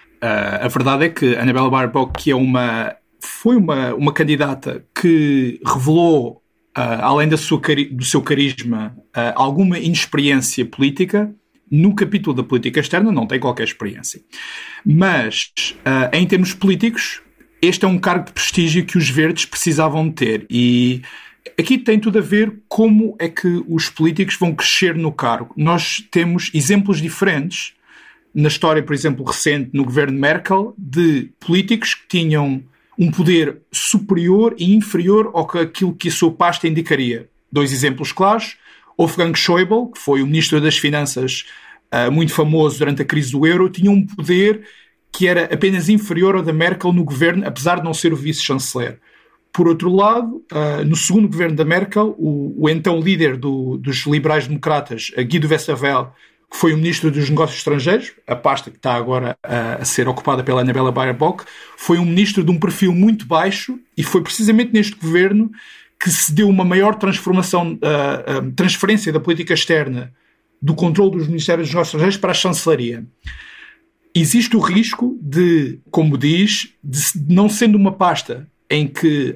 A verdade é que Annalena Baerbock, que foi uma candidata que revelou, além do seu carisma, alguma inexperiência política. No capítulo da política externa não tem qualquer experiência. Mas, em termos políticos, este é um cargo de prestígio que os verdes precisavam de ter. E aqui tem tudo a ver como é que os políticos vão crescer no cargo. Nós temos exemplos diferentes na história, por exemplo, recente, no governo Merkel, de políticos que tinham um poder superior e inferior ao que aquilo que a sua pasta indicaria. 2 exemplos claros. Wolfgang Schäuble, que foi o ministro das Finanças muito famoso durante a crise do euro, tinha um poder que era apenas inferior ao da Merkel no governo, apesar de não ser o vice-chanceler. Por outro lado, no segundo governo da Merkel, o então líder dos liberais-democratas, Guido Westerwelle, que foi o ministro dos Negócios Estrangeiros, a pasta que está agora a ser ocupada pela Annalena Baerbock, foi um ministro de um perfil muito baixo e foi precisamente neste governo que se deu uma maior transferência da política externa do controle dos Ministérios dos Negócios Estrangeiros para a chancelaria. Existe o risco de, como diz, de não sendo uma pasta em que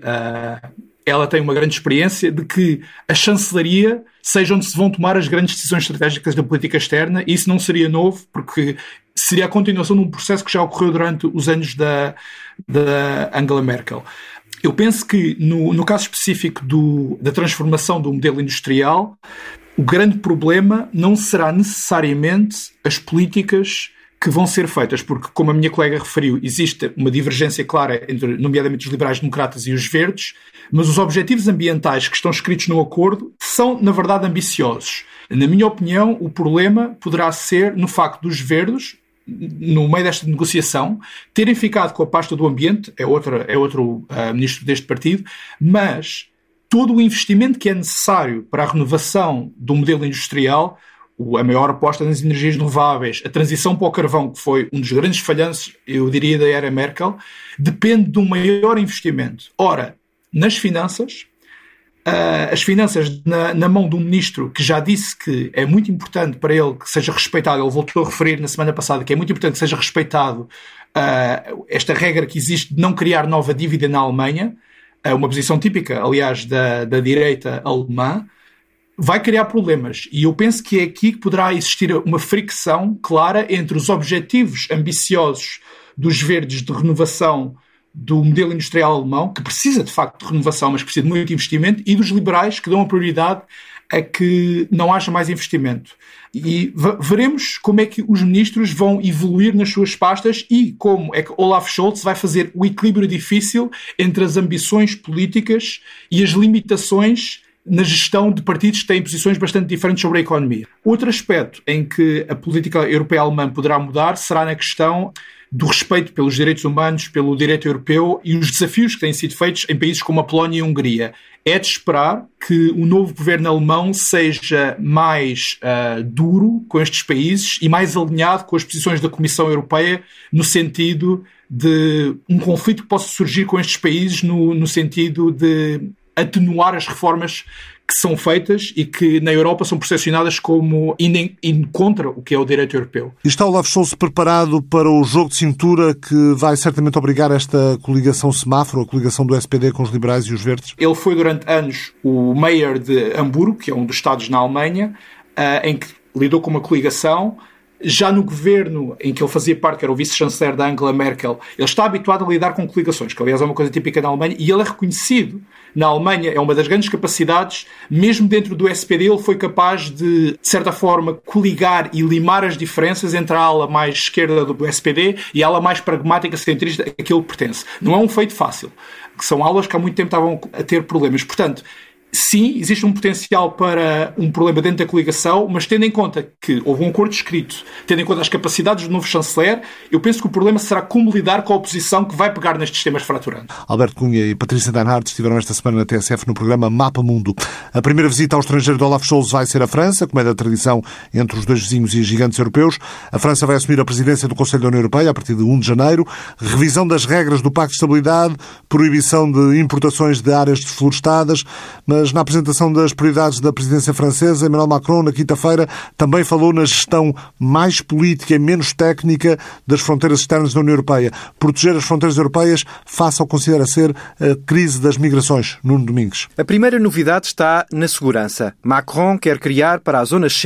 ela tem uma grande experiência, de que a chancelaria seja onde se vão tomar as grandes decisões estratégicas da política externa, e isso não seria novo, porque seria a continuação de um processo que já ocorreu durante os anos da Angela Merkel. Eu penso que, no caso específico da transformação do modelo industrial, o grande problema não será necessariamente as políticas que vão ser feitas, porque, como a minha colega referiu, existe uma divergência clara entre, nomeadamente, os liberais-democratas e os verdes, mas os objetivos ambientais que estão escritos no acordo são, na verdade, ambiciosos. Na minha opinião, o problema poderá ser no facto dos verdes, no meio desta negociação, terem ficado com a pasta do ambiente, é outro ministro deste partido, mas todo o investimento que é necessário para a renovação do modelo industrial, a maior aposta nas energias renováveis, a transição para o carvão, que foi um dos grandes falhanços, eu diria, da era Merkel, depende de um maior investimento. Ora, nas finanças, as finanças na mão de um ministro que já disse que é muito importante para ele que seja respeitado, ele voltou a referir na semana passada que é muito importante que seja respeitado esta regra que existe de não criar nova dívida na Alemanha, uma posição típica, aliás, da direita alemã, vai criar problemas. E eu penso que é aqui que poderá existir uma fricção clara entre os objetivos ambiciosos dos verdes de renovação do modelo industrial alemão, que precisa de facto de renovação, mas precisa de muito investimento, e dos liberais, que dão a prioridade a que não haja mais investimento. E veremos como é que os ministros vão evoluir nas suas pastas e como é que Olaf Scholz vai fazer o equilíbrio difícil entre as ambições políticas e as limitações na gestão de partidos que têm posições bastante diferentes sobre a economia. Outro aspecto em que a política europeia alemã poderá mudar será na questão do respeito pelos direitos humanos, pelo direito europeu e os desafios que têm sido feitos em países como a Polónia e a Hungria. É de esperar que o novo governo alemão seja mais duro com estes países e mais alinhado com as posições da Comissão Europeia no sentido de um conflito que possa surgir com estes países no sentido de atenuar as reformas que são feitas e que na Europa são percepcionadas como indo contra o que é o direito europeu. E está Olaf Scholz preparado para o jogo de cintura que vai certamente obrigar esta coligação semáforo, a coligação do SPD com os liberais e os verdes? Ele foi durante anos o mayor de Hamburgo, que é um dos estados na Alemanha, em que lidou com uma coligação. Já no governo em que ele fazia parte, que era o vice-chanceler da Angela Merkel, ele está habituado a lidar com coligações, que aliás é uma coisa típica na Alemanha, e ele é reconhecido na Alemanha, é uma das grandes capacidades, mesmo dentro do SPD ele foi capaz de certa forma, coligar e limar as diferenças entre a ala mais esquerda do SPD e a ala mais pragmática, centrista, a que ele pertence. Não é um feito fácil, que são alas que há muito tempo estavam a ter problemas. Portanto, sim, existe um potencial para um problema dentro da coligação, mas tendo em conta que houve um acordo escrito, tendo em conta as capacidades do novo chanceler, eu penso que o problema será como lidar com a oposição que vai pegar nestes temas fraturantes. Alberto Cunha e Patrícia Deinhardt estiveram esta semana na TSF no programa Mapa Mundo. A primeira visita ao estrangeiro de Olaf Scholz vai ser a França, como é da tradição entre os dois vizinhos e gigantes europeus. A França vai assumir a presidência do Conselho da União Europeia a partir de 1 de janeiro. Revisão das regras do Pacto de Estabilidade, proibição de importações de áreas desflorestadas, mas na apresentação das prioridades da presidência francesa, Emmanuel Macron, na quinta-feira, também falou na gestão mais política e menos técnica das fronteiras externas da União Europeia. Proteger as fronteiras europeias face ao que considera ser a crise das migrações. Nuno Domingues. A primeira novidade está na segurança. Macron quer criar para a zona Schengen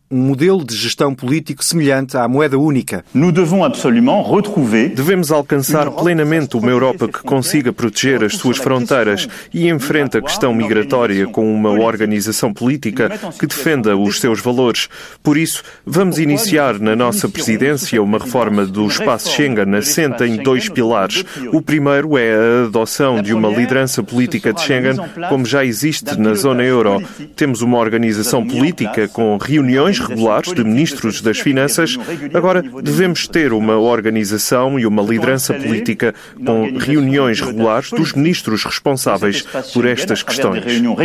um modelo de gestão político semelhante à moeda única. Devemos alcançar plenamente uma Europa que consiga proteger as suas fronteiras e enfrente a questão migratória com uma organização política que defenda os seus valores. Por isso, vamos iniciar na nossa presidência uma reforma do espaço Schengen assente em 2 pilares. O primeiro é a adoção de uma liderança política de Schengen, como já existe na zona euro. Temos uma organização política com reuniões regulares de ministros das Finanças. Agora devemos ter uma organização e uma liderança política com reuniões regulares dos ministros responsáveis por estas questões.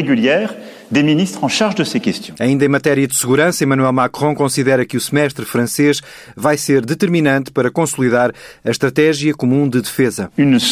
Ainda em matéria de segurança, Emmanuel Macron considera que o semestre francês vai ser determinante para consolidar a estratégia comum de defesa.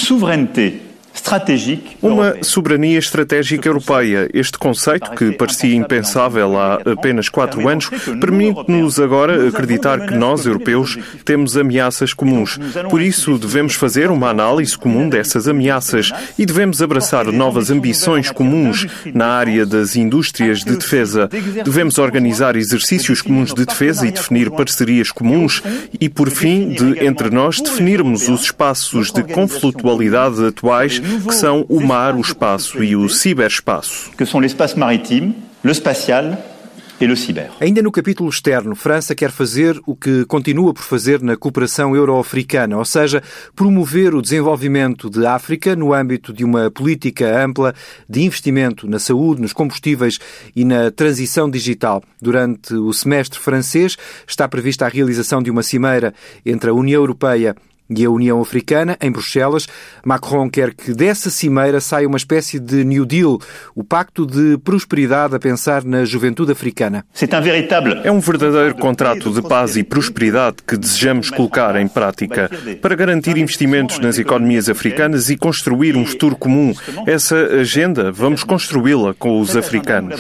Uma soberania estratégica europeia. Este conceito, que parecia impensável há apenas 4 anos, permite-nos agora acreditar que nós, europeus, temos ameaças comuns. Por isso, devemos fazer uma análise comum dessas ameaças e devemos abraçar novas ambições comuns na área das indústrias de defesa. Devemos organizar exercícios comuns de defesa e definir parcerias comuns e, por fim, entre nós, definirmos os espaços de conflitualidade atuais, que são o mar, o espaço e o ciberespaço. Que são o espaço marítimo, o espacial e o ciber. Ainda no capítulo externo, França quer fazer o que continua por fazer na cooperação euro-africana, ou seja, promover o desenvolvimento de África no âmbito de uma política ampla de investimento na saúde, nos combustíveis e na transição digital. Durante o semestre francês está prevista a realização de uma cimeira entre a União Europeia e a União Africana, em Bruxelas. Macron quer que dessa cimeira saia uma espécie de New Deal, o pacto de prosperidade a pensar na juventude africana. É um verdadeiro contrato de paz e prosperidade que desejamos colocar em prática para garantir investimentos nas economias africanas e construir um futuro comum. Essa agenda, vamos construí-la com os africanos.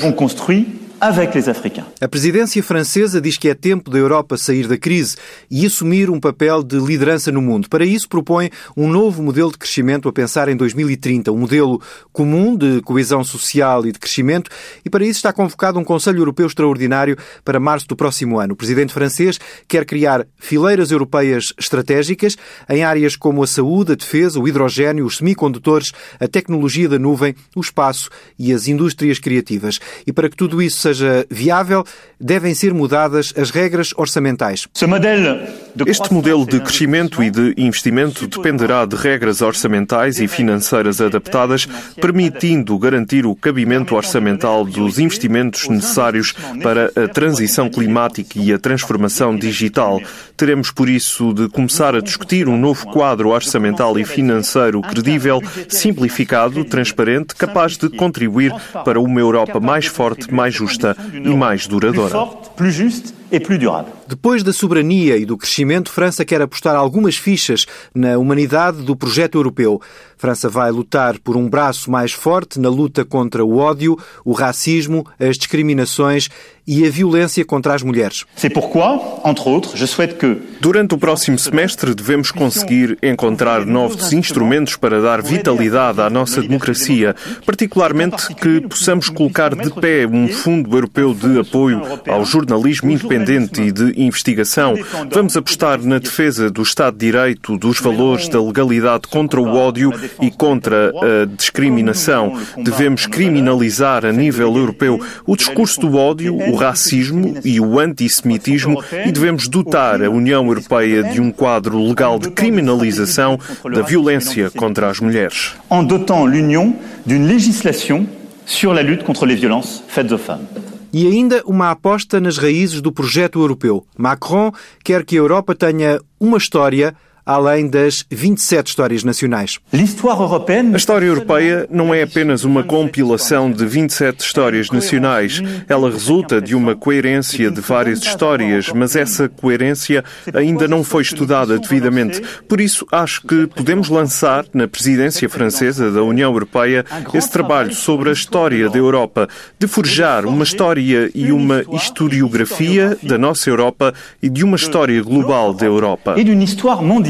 A presidência francesa diz que é tempo da Europa sair da crise e assumir um papel de liderança no mundo. Para isso, propõe um novo modelo de crescimento a pensar em 2030, um modelo comum de coesão social e de crescimento, e para isso está convocado um Conselho Europeu extraordinário para março do próximo ano. O presidente francês quer criar fileiras europeias estratégicas em áreas como a saúde, a defesa, o hidrogénio, os semicondutores, a tecnologia da nuvem, o espaço e as indústrias criativas. E para que tudo isso seja viável, devem ser mudadas as regras orçamentais. Este modelo de crescimento e de investimento dependerá de regras orçamentais e financeiras adaptadas, permitindo garantir o cabimento orçamental dos investimentos necessários para a transição climática e a transformação digital. Teremos, por isso, de começar a discutir um novo quadro orçamental e financeiro credível, simplificado, transparente, capaz de contribuir para uma Europa mais forte, mais justa e mais duradoura. Depois da soberania e do crescimento, França quer apostar algumas fichas na humanidade do projeto europeu. França vai lutar por um braço mais forte na luta contra o ódio, o racismo, as discriminações e a violência contra as mulheres. Durante o próximo semestre, devemos conseguir encontrar novos instrumentos para dar vitalidade à nossa democracia, particularmente que possamos colocar de pé um Fundo Europeu de Apoio ao Jornalismo Independente e de Investigação. Vamos apostar na defesa do Estado de Direito, dos valores da legalidade contra o ódio e contra a discriminação. Devemos criminalizar a nível europeu o discurso do ódio, o racismo e o antissemitismo e devemos dotar a União Europeia de um quadro legal de criminalização da violência contra as mulheres. En dotant l'Union d'une législation sur la lutte contre les violences faites aux femmes. E ainda uma aposta nas raízes do projeto europeu. Macron quer que a Europa tenha uma história além das 27 histórias nacionais. A história europeia não é apenas uma compilação de 27 histórias nacionais. Ela resulta de uma coerência de várias histórias, mas essa coerência ainda não foi estudada devidamente. Por isso, acho que podemos lançar, na presidência francesa da União Europeia, esse trabalho sobre a história da Europa, de forjar uma história e uma historiografia da nossa Europa e de uma história global da Europa. E de uma história mundial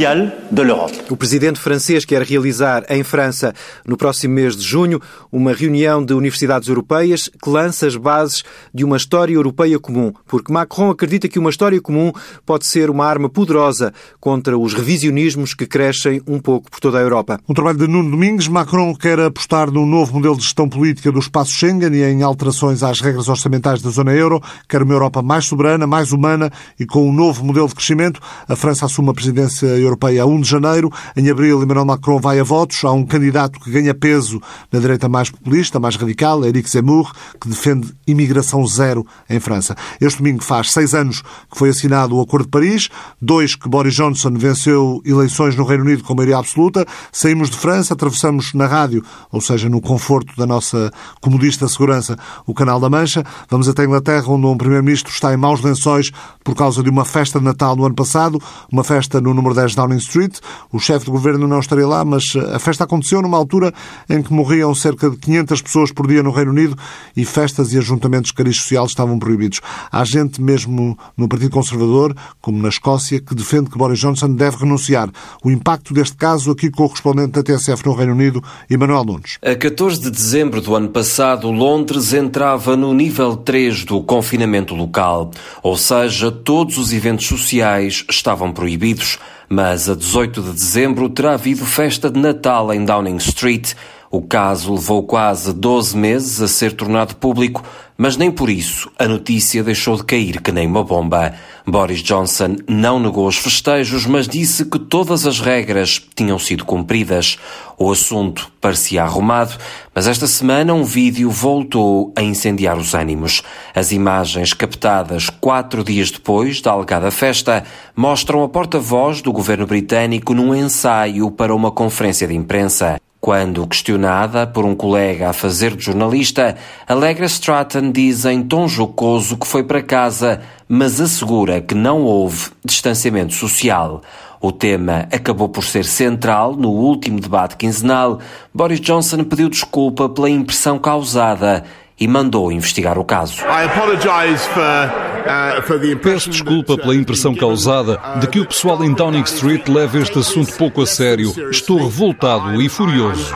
sociale de l'Europe. O presidente francês quer realizar em França, no próximo mês de junho, uma reunião de universidades europeias que lança as bases de uma história europeia comum, porque Macron acredita que uma história comum pode ser uma arma poderosa contra os revisionismos que crescem um pouco por toda a Europa. Um trabalho de Nuno Domingues. Macron quer apostar num novo modelo de gestão política do espaço Schengen e em alterações às regras orçamentais da zona euro. Quer uma Europa mais soberana, mais humana e com um novo modelo de crescimento. A França assume a presidência europeia a 1 de janeiro. Em abril, Emmanuel Macron vai a votos. Há um candidato que ganha peso na direita mais populista, mais radical, Éric Zemmour, que defende imigração zero em França. Este domingo faz 6 anos que foi assinado o Acordo de Paris, 2 que Boris Johnson venceu eleições no Reino Unido com maioria absoluta. Saímos de França, atravessamos na rádio, ou seja, no conforto da nossa comodista segurança, o Canal da Mancha. Vamos até a Inglaterra, onde um primeiro-ministro está em maus lençóis por causa de uma festa de Natal no ano passado, uma festa no número 10 Downing Street. O chefe de governo não estaria lá, mas a festa aconteceu numa altura em que morriam cerca de 500 pessoas por dia no Reino Unido e festas e ajuntamentos de cariz social estavam proibidos. Há gente mesmo no Partido Conservador, como na Escócia, que defende que Boris Johnson deve renunciar. O impacto deste caso aqui com o correspondente da TSF no Reino Unido, Emanuel Nunes. A 14 de dezembro do ano passado, Londres entrava no nível 3 do confinamento local, ou seja, todos os eventos sociais estavam proibidos. Mas a 18 de dezembro terá havido festa de Natal em Downing Street. O caso levou quase 12 meses a ser tornado público, mas nem por isso a notícia deixou de cair que nem uma bomba. Boris Johnson não negou os festejos, mas disse que todas as regras tinham sido cumpridas. O assunto parecia arrumado, mas esta semana um vídeo voltou a incendiar os ânimos. As imagens captadas 4 dias depois da alegada festa mostram a porta-voz do governo britânico num ensaio para uma conferência de imprensa. Quando questionada por um colega a fazer de jornalista, Allegra Stratton diz em tom jocoso que foi para casa, mas assegura que não houve distanciamento social. O tema acabou por ser central no último debate quinzenal. Boris Johnson pediu desculpa pela impressão causada e mandou investigar o caso. Peço desculpa pela impressão causada de que o pessoal em Downing Street leva este assunto pouco a sério. Estou revoltado e furioso.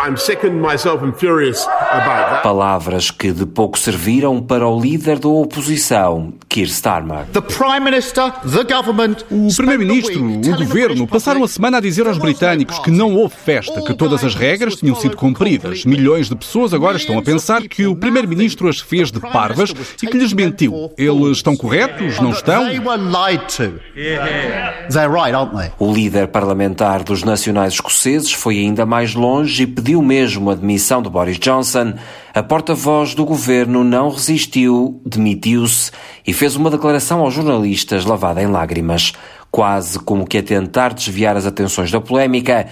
Palavras que de pouco serviram para o líder da oposição, Keir Starmer. O Primeiro-Ministro, o Governo, passaram a semana a dizer aos britânicos que não houve festa, que todas as regras tinham sido cumpridas. Milhões de pessoas agora estão a pensar que o Primeiro-Ministro as fez de parvas e que lhes mentiu. Eles estão corretos? Não estão? O líder parlamentar dos nacionais escoceses foi ainda mais longe e pediu mesmo a demissão de Boris Johnson. A porta-voz do governo não resistiu, demitiu-se e fez uma declaração aos jornalistas lavada em lágrimas. Quase como que a tentar desviar as atenções da polémica,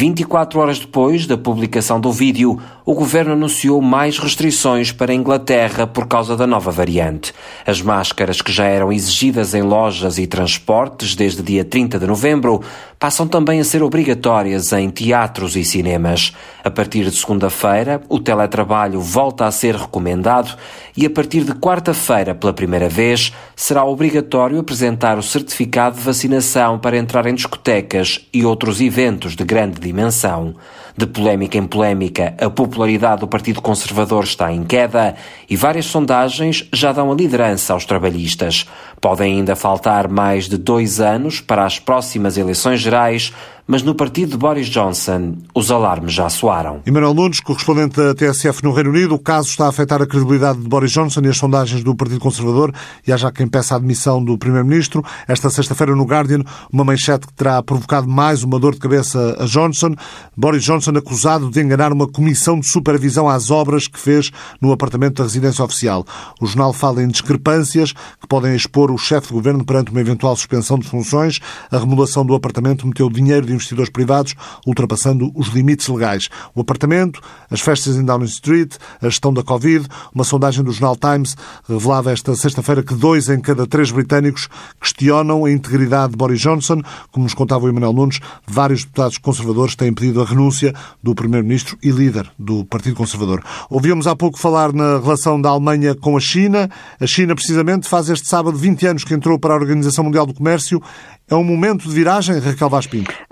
24 horas depois da publicação do vídeo, o governo anunciou mais restrições para a Inglaterra por causa da nova variante. As máscaras que já eram exigidas em lojas e transportes desde dia 30 de novembro passam também a ser obrigatórias em teatros e cinemas. A partir de segunda-feira, o teletrabalho volta a ser recomendado e a partir de quarta-feira, pela primeira vez, será obrigatório apresentar o certificado de vacinação para entrar em discotecas e outros eventos de grande dimensão. De polémica em polémica, a popularidade do Partido Conservador está em queda e várias sondagens já dão a liderança aos trabalhistas. Podem ainda faltar mais de 2 anos para as próximas eleições gerais, mas no partido de Boris Johnson os alarmes já soaram. Emanuel Nunes, correspondente da TSF no Reino Unido. O caso está a afetar a credibilidade de Boris Johnson e as sondagens do Partido Conservador e há já quem peça a admissão do Primeiro-Ministro. Esta sexta-feira no Guardian, uma manchete que terá provocado mais uma dor de cabeça a Johnson. Boris Johnson acusado de enganar uma comissão de supervisão às obras que fez no apartamento da residência oficial. O jornal fala em discrepâncias que podem expor o chefe de governo perante uma eventual suspensão de funções. A remodelação do apartamento meteu dinheiro de investidores privados, ultrapassando os limites legais. O apartamento, as festas em Downing Street, a gestão da Covid. Uma sondagem do jornal Times revelava esta sexta-feira que 2 em cada 3 britânicos questionam a integridade de Boris Johnson. Como nos contava o Emanuel Nunes, vários deputados conservadores têm pedido a renúncia do Primeiro-Ministro e líder do Partido Conservador. Ouvíamos há pouco falar na relação da Alemanha com a China. A China, precisamente, faz este sábado 20 anos que entrou para a Organização Mundial do Comércio. É um momento de viragem, Raquel Vaz Pinto?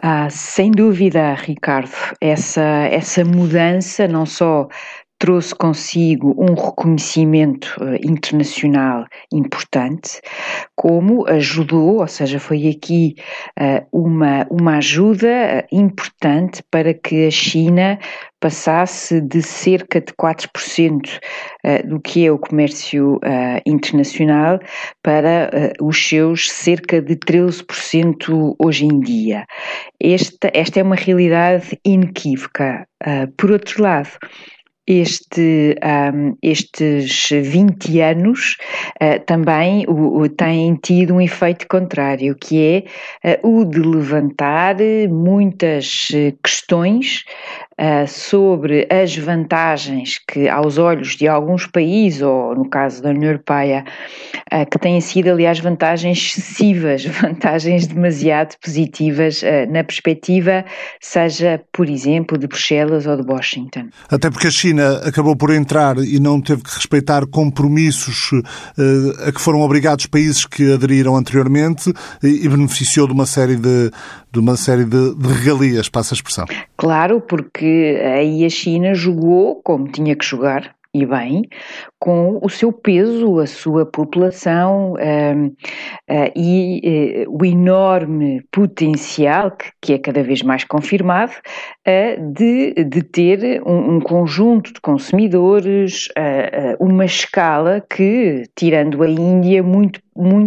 Sem dúvida, Ricardo, essa mudança não só trouxe consigo um reconhecimento internacional importante, como ajudou, ou seja, foi aqui uma ajuda importante para que a China passasse de cerca de 4% do que é o comércio internacional para os seus cerca de 13% hoje em dia. Esta é uma realidade inequívoca. Por outro lado, estes 20 anos também têm tido um efeito contrário, que é o de levantar muitas questões sobre as vantagens que, aos olhos de alguns países, ou no caso da União Europeia, que têm sido, aliás, vantagens excessivas, vantagens demasiado positivas na perspectiva, seja, por exemplo, de Bruxelas ou de Washington. Até porque a China acabou por entrar e não teve que respeitar compromissos a que foram obrigados países que aderiram anteriormente e beneficiou de uma série de regalias, passa a expressão. Claro, porque aí a China jogou como tinha que jogar, e bem, com o seu peso, a sua população e o enorme potencial, que é cada vez mais confirmado, de ter um conjunto de consumidores, uma escala que, tirando a Índia, muito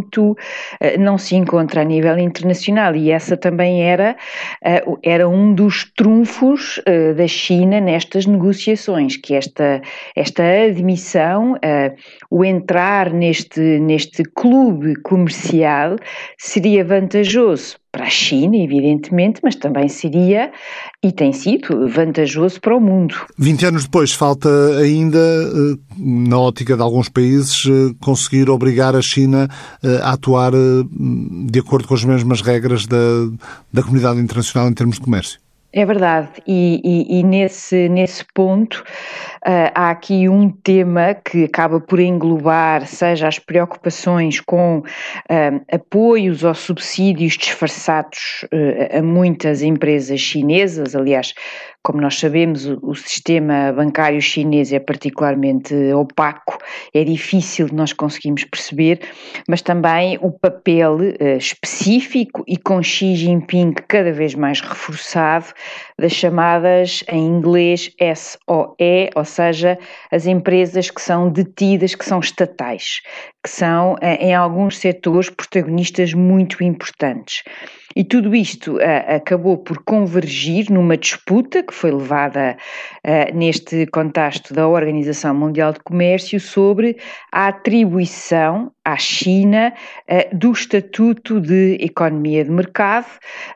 não se encontra a nível internacional, e essa também era um dos trunfos da China nestas negociações, que esta admissão, o entrar neste clube comercial seria vantajoso para a China, evidentemente, mas também seria, e tem sido, vantajoso para o mundo. 20 anos depois, falta ainda, na ótica de alguns países, conseguir obrigar a China a atuar de acordo com as mesmas regras da comunidade internacional em termos de comércio. É verdade, e nesse ponto há aqui um tema que acaba por englobar, seja as preocupações com apoios ou subsídios disfarçados a muitas empresas chinesas. Aliás, como nós sabemos, o sistema bancário chinês é particularmente opaco, é difícil de nós conseguirmos perceber, mas também o papel específico e com Xi Jinping cada vez mais reforçado das chamadas, em inglês, SOE, ou seja, as empresas que são detidas, que são estatais, que são, em alguns setores, protagonistas muito importantes. E tudo isto acabou por convergir numa disputa que foi levada neste contexto da Organização Mundial de Comércio sobre a atribuição à China do Estatuto de Economia de Mercado.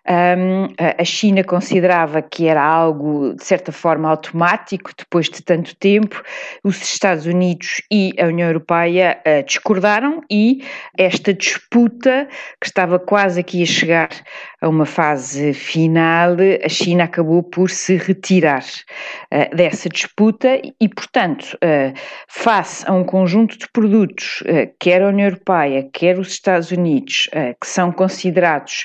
A China considerava que era algo, de certa forma, automático depois de tanto tempo. Os Estados Unidos e a União Europeia discordaram, e esta disputa, que estava quase aqui a chegar a uma fase final, a China acabou por se retirar dessa disputa e, portanto, face a um conjunto de produtos, quer a União Europeia, quer os Estados Unidos, que são considerados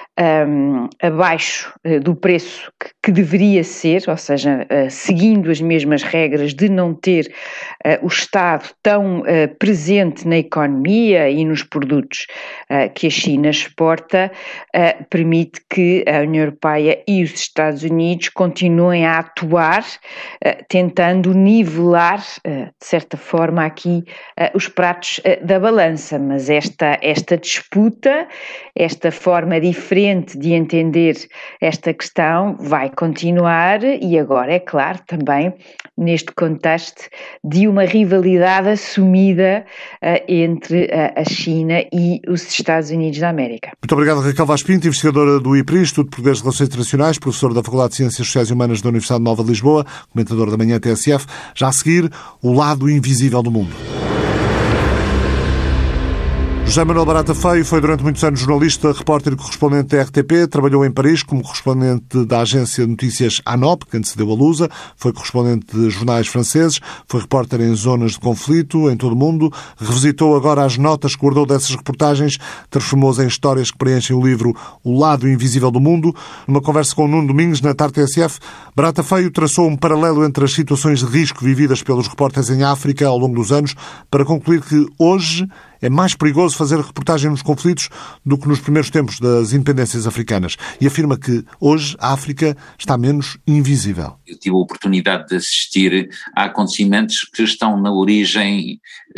abaixo do preço que deveria ser, ou seja, seguindo as mesmas regras de não ter o Estado tão presente na economia e nos produtos que a China exporta, permite que a União Europeia e os Estados Unidos continuem a atuar, tentando nivelar, de certa forma, aqui os pratos da balança. Mas esta disputa, esta forma diferente de entender esta questão vai continuar, e agora, é claro, também neste contexto de uma rivalidade assumida entre a China e os Estados Unidos da América. Muito obrigado, Raquel Vaz Pinto, investigadora do IPRI, Instituto de Poderes e Relações Internacionais, professora da Faculdade de Ciências Sociais e Humanas da Universidade Nova de Lisboa, comentadora da Manhã TSF. Já a seguir, o lado invisível do mundo. José Manuel Barata Feio foi durante muitos anos jornalista, repórter e correspondente da RTP, trabalhou em Paris como correspondente da agência de notícias ANOP, que antecedeu a Lusa, foi correspondente de jornais franceses, foi repórter em zonas de conflito em todo o mundo, revisitou agora as notas que guardou dessas reportagens, transformou-as em histórias que preenchem o livro O Lado Invisível do Mundo. Numa conversa com o Nuno Domingos na Tarde TSF, Barata Feio traçou um paralelo entre as situações de risco vividas pelos repórteres em África ao longo dos anos para concluir que hoje é mais perigoso fazer reportagem nos conflitos do que nos primeiros tempos das independências africanas. E afirma que hoje a África está menos invisível. Eu tive a oportunidade de assistir a acontecimentos que estão na origem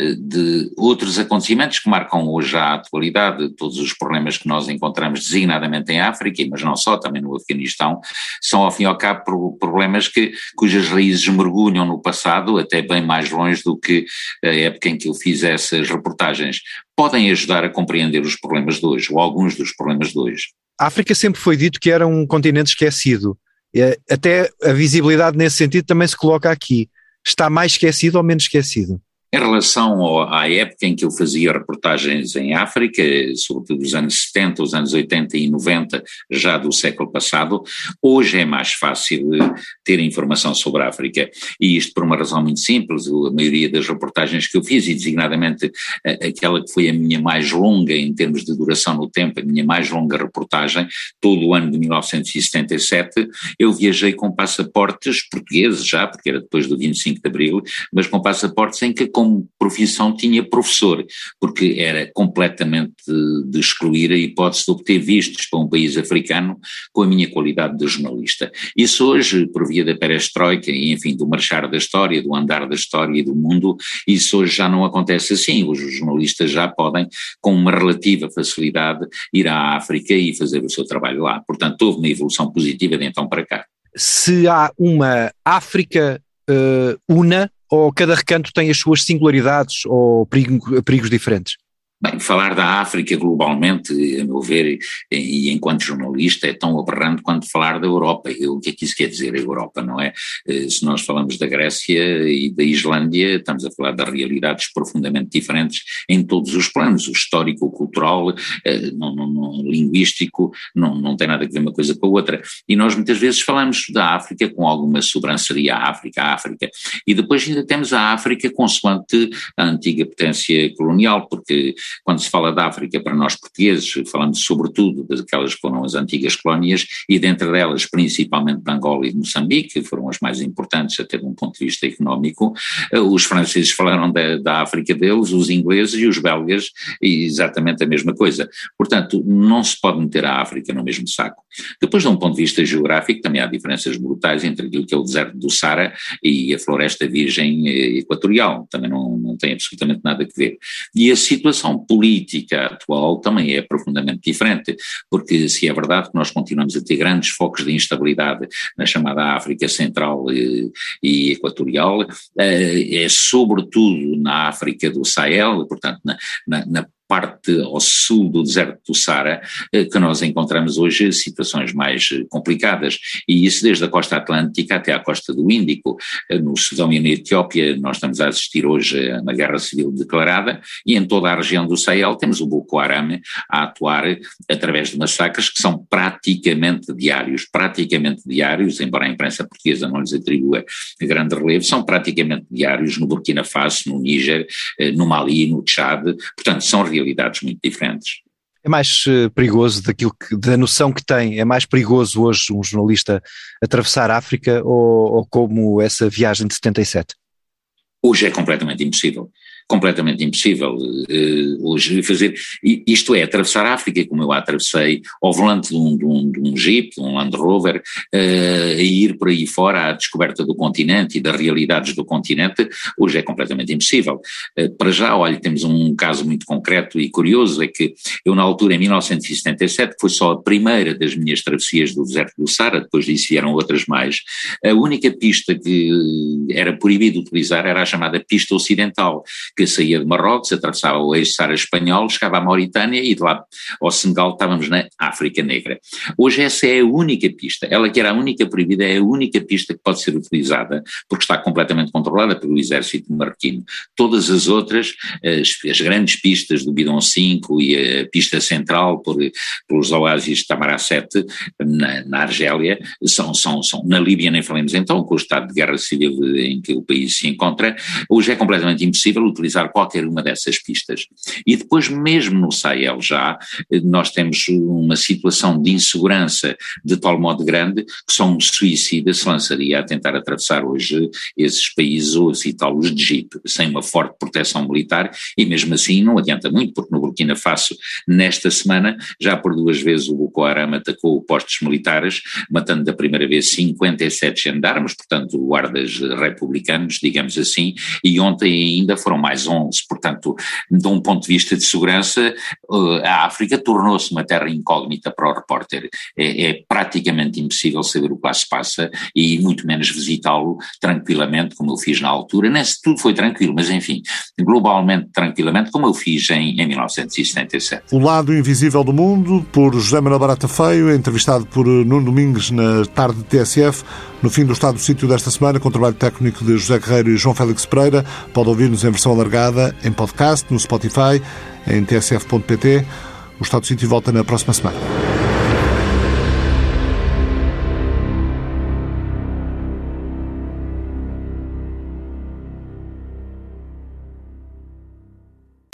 de outros acontecimentos que marcam hoje a atualidade. Todos os problemas que nós encontramos designadamente em África, mas não só, também no Afeganistão, são ao fim e ao cabo problemas cujas raízes mergulham no passado, até bem mais longe do que a época em que eu fiz essas reportagens. Podem ajudar a compreender os problemas de hoje, ou alguns dos problemas de hoje. A África sempre foi dito que era um continente esquecido. Até a visibilidade nesse sentido também se coloca aqui. Está mais esquecido ou menos esquecido? Em relação à época em que eu fazia reportagens em África, sobretudo os anos 70, os anos 80 e 90, já do século passado, hoje é mais fácil ter informação sobre a África. E isto por uma razão muito simples. A maioria das reportagens que eu fiz, e designadamente aquela que foi a minha mais longa em termos de duração no tempo, a minha mais longa reportagem, todo o ano de 1977, eu viajei com passaportes portugueses já, porque era depois do 25 de Abril, mas com passaportes em que como profissão tinha professor, porque era completamente de excluir a hipótese de obter vistos para um país africano com a minha qualidade de jornalista. Isso hoje, por via da perestroika e enfim, do marchar da história, do andar da história e do mundo, isso hoje já não acontece assim. Hoje os jornalistas já podem, com uma relativa facilidade, ir à África e fazer o seu trabalho lá. Portanto, houve uma evolução positiva de então para cá. Se há uma África una, ou cada recanto tem as suas singularidades ou perigos diferentes? Bem, falar da África globalmente, a meu ver, e enquanto jornalista, é tão aberrante quanto falar da Europa. O que é que isso quer dizer, a Europa, não é? Se nós falamos da Grécia e da Islândia, estamos a falar de realidades profundamente diferentes em todos os planos, o histórico, o cultural, o linguístico, não tem nada a ver uma coisa com a outra. E nós muitas vezes falamos da África com alguma sobranceria, a África, e depois ainda temos a África consoante a antiga potência colonial, porque quando se fala da África para nós portugueses, falamos sobretudo daquelas que foram as antigas colónias e dentre delas principalmente de Angola e de Moçambique, que foram as mais importantes até de um ponto de vista económico. Os franceses falaram da África deles, os ingleses e os belgas exatamente a mesma coisa. Portanto, não se pode meter a África no mesmo saco. Depois, de um ponto de vista geográfico, também há diferenças brutais entre aquilo que é o deserto do Saara e a floresta virgem equatorial. Também não tem absolutamente nada a ver. E a situação política atual também é profundamente diferente, porque se é verdade que nós continuamos a ter grandes focos de instabilidade na chamada África Central e Equatorial, é sobretudo na África do Sahel, portanto na parte ao sul do deserto do Saara, que nós encontramos hoje situações mais complicadas, e isso desde a costa atlântica até à costa do Índico. No Sudão e na Etiópia nós estamos a assistir hoje a uma guerra civil declarada, e em toda a região do Sahel temos o Boko Haram a atuar através de massacres que são praticamente diários, embora a imprensa portuguesa não lhes atribua grande relevo, são praticamente diários no Burkina Faso, no Níger, no Mali, no Tchad, portanto são realidades muito diferentes. É mais perigoso da noção que tem, é mais perigoso hoje um jornalista atravessar a África ou como essa viagem de 77? Hoje é completamente impossível. Hoje fazer, isto é, atravessar a África como eu a atravessei, ao volante de um Jeep, de um Land Rover, a ir por aí fora à descoberta do continente e das realidades do continente, hoje é completamente impossível. Para já, olha, temos um caso muito concreto e curioso, é que eu na altura, em 1977, foi só a primeira das minhas travessias do deserto do Saara, depois disso vieram outras mais. A única pista que era proibido utilizar era a chamada pista ocidental, que saía de Marrocos, atravessava o eixo-Sara espanhol, chegava à Mauritânia e de lá ao Senegal estávamos na África Negra. Hoje essa é a única pista, ela que era a única proibida, é a única pista que pode ser utilizada, porque está completamente controlada pelo exército marroquino. Todas as outras, as grandes pistas do Bidon 5 e a pista central pelos oásis de Tamaracet, na Argélia, são na Líbia nem falemos então, com o estado de guerra civil em que o país se encontra, hoje é completamente impossível utilizar qualquer uma dessas pistas. E depois mesmo no Sahel já, nós temos uma situação de insegurança de tal modo grande que só um suicida se lançaria a tentar atravessar hoje esses países ou a citá-los de Egito, sem uma forte proteção militar, e mesmo assim não adianta muito, porque no Burkina Faso, nesta semana, já por 2 vezes o Boko Haram atacou postos militares, matando da primeira vez 57 gendarmes, portanto guardas republicanos, digamos assim, e ontem ainda foram mais 11, portanto, de um ponto de vista de segurança, a África tornou-se uma terra incógnita para o repórter, é praticamente impossível saber o que lá se passa e muito menos visitá-lo tranquilamente, como eu fiz na altura, nem se tudo foi tranquilo, mas enfim, globalmente tranquilamente, como eu fiz em 1977. O Lado Invisível do Mundo, por José Manuel Barata Feio, entrevistado por Nuno Domingues na tarde de TSF, no fim do Estado do Sítio desta semana, com o trabalho técnico de José Guerreiro e João Félix Pereira. Pode ouvir-nos em versão alargada, em podcast, no Spotify, em tsf.pt. O Estado do Sítio volta na próxima semana.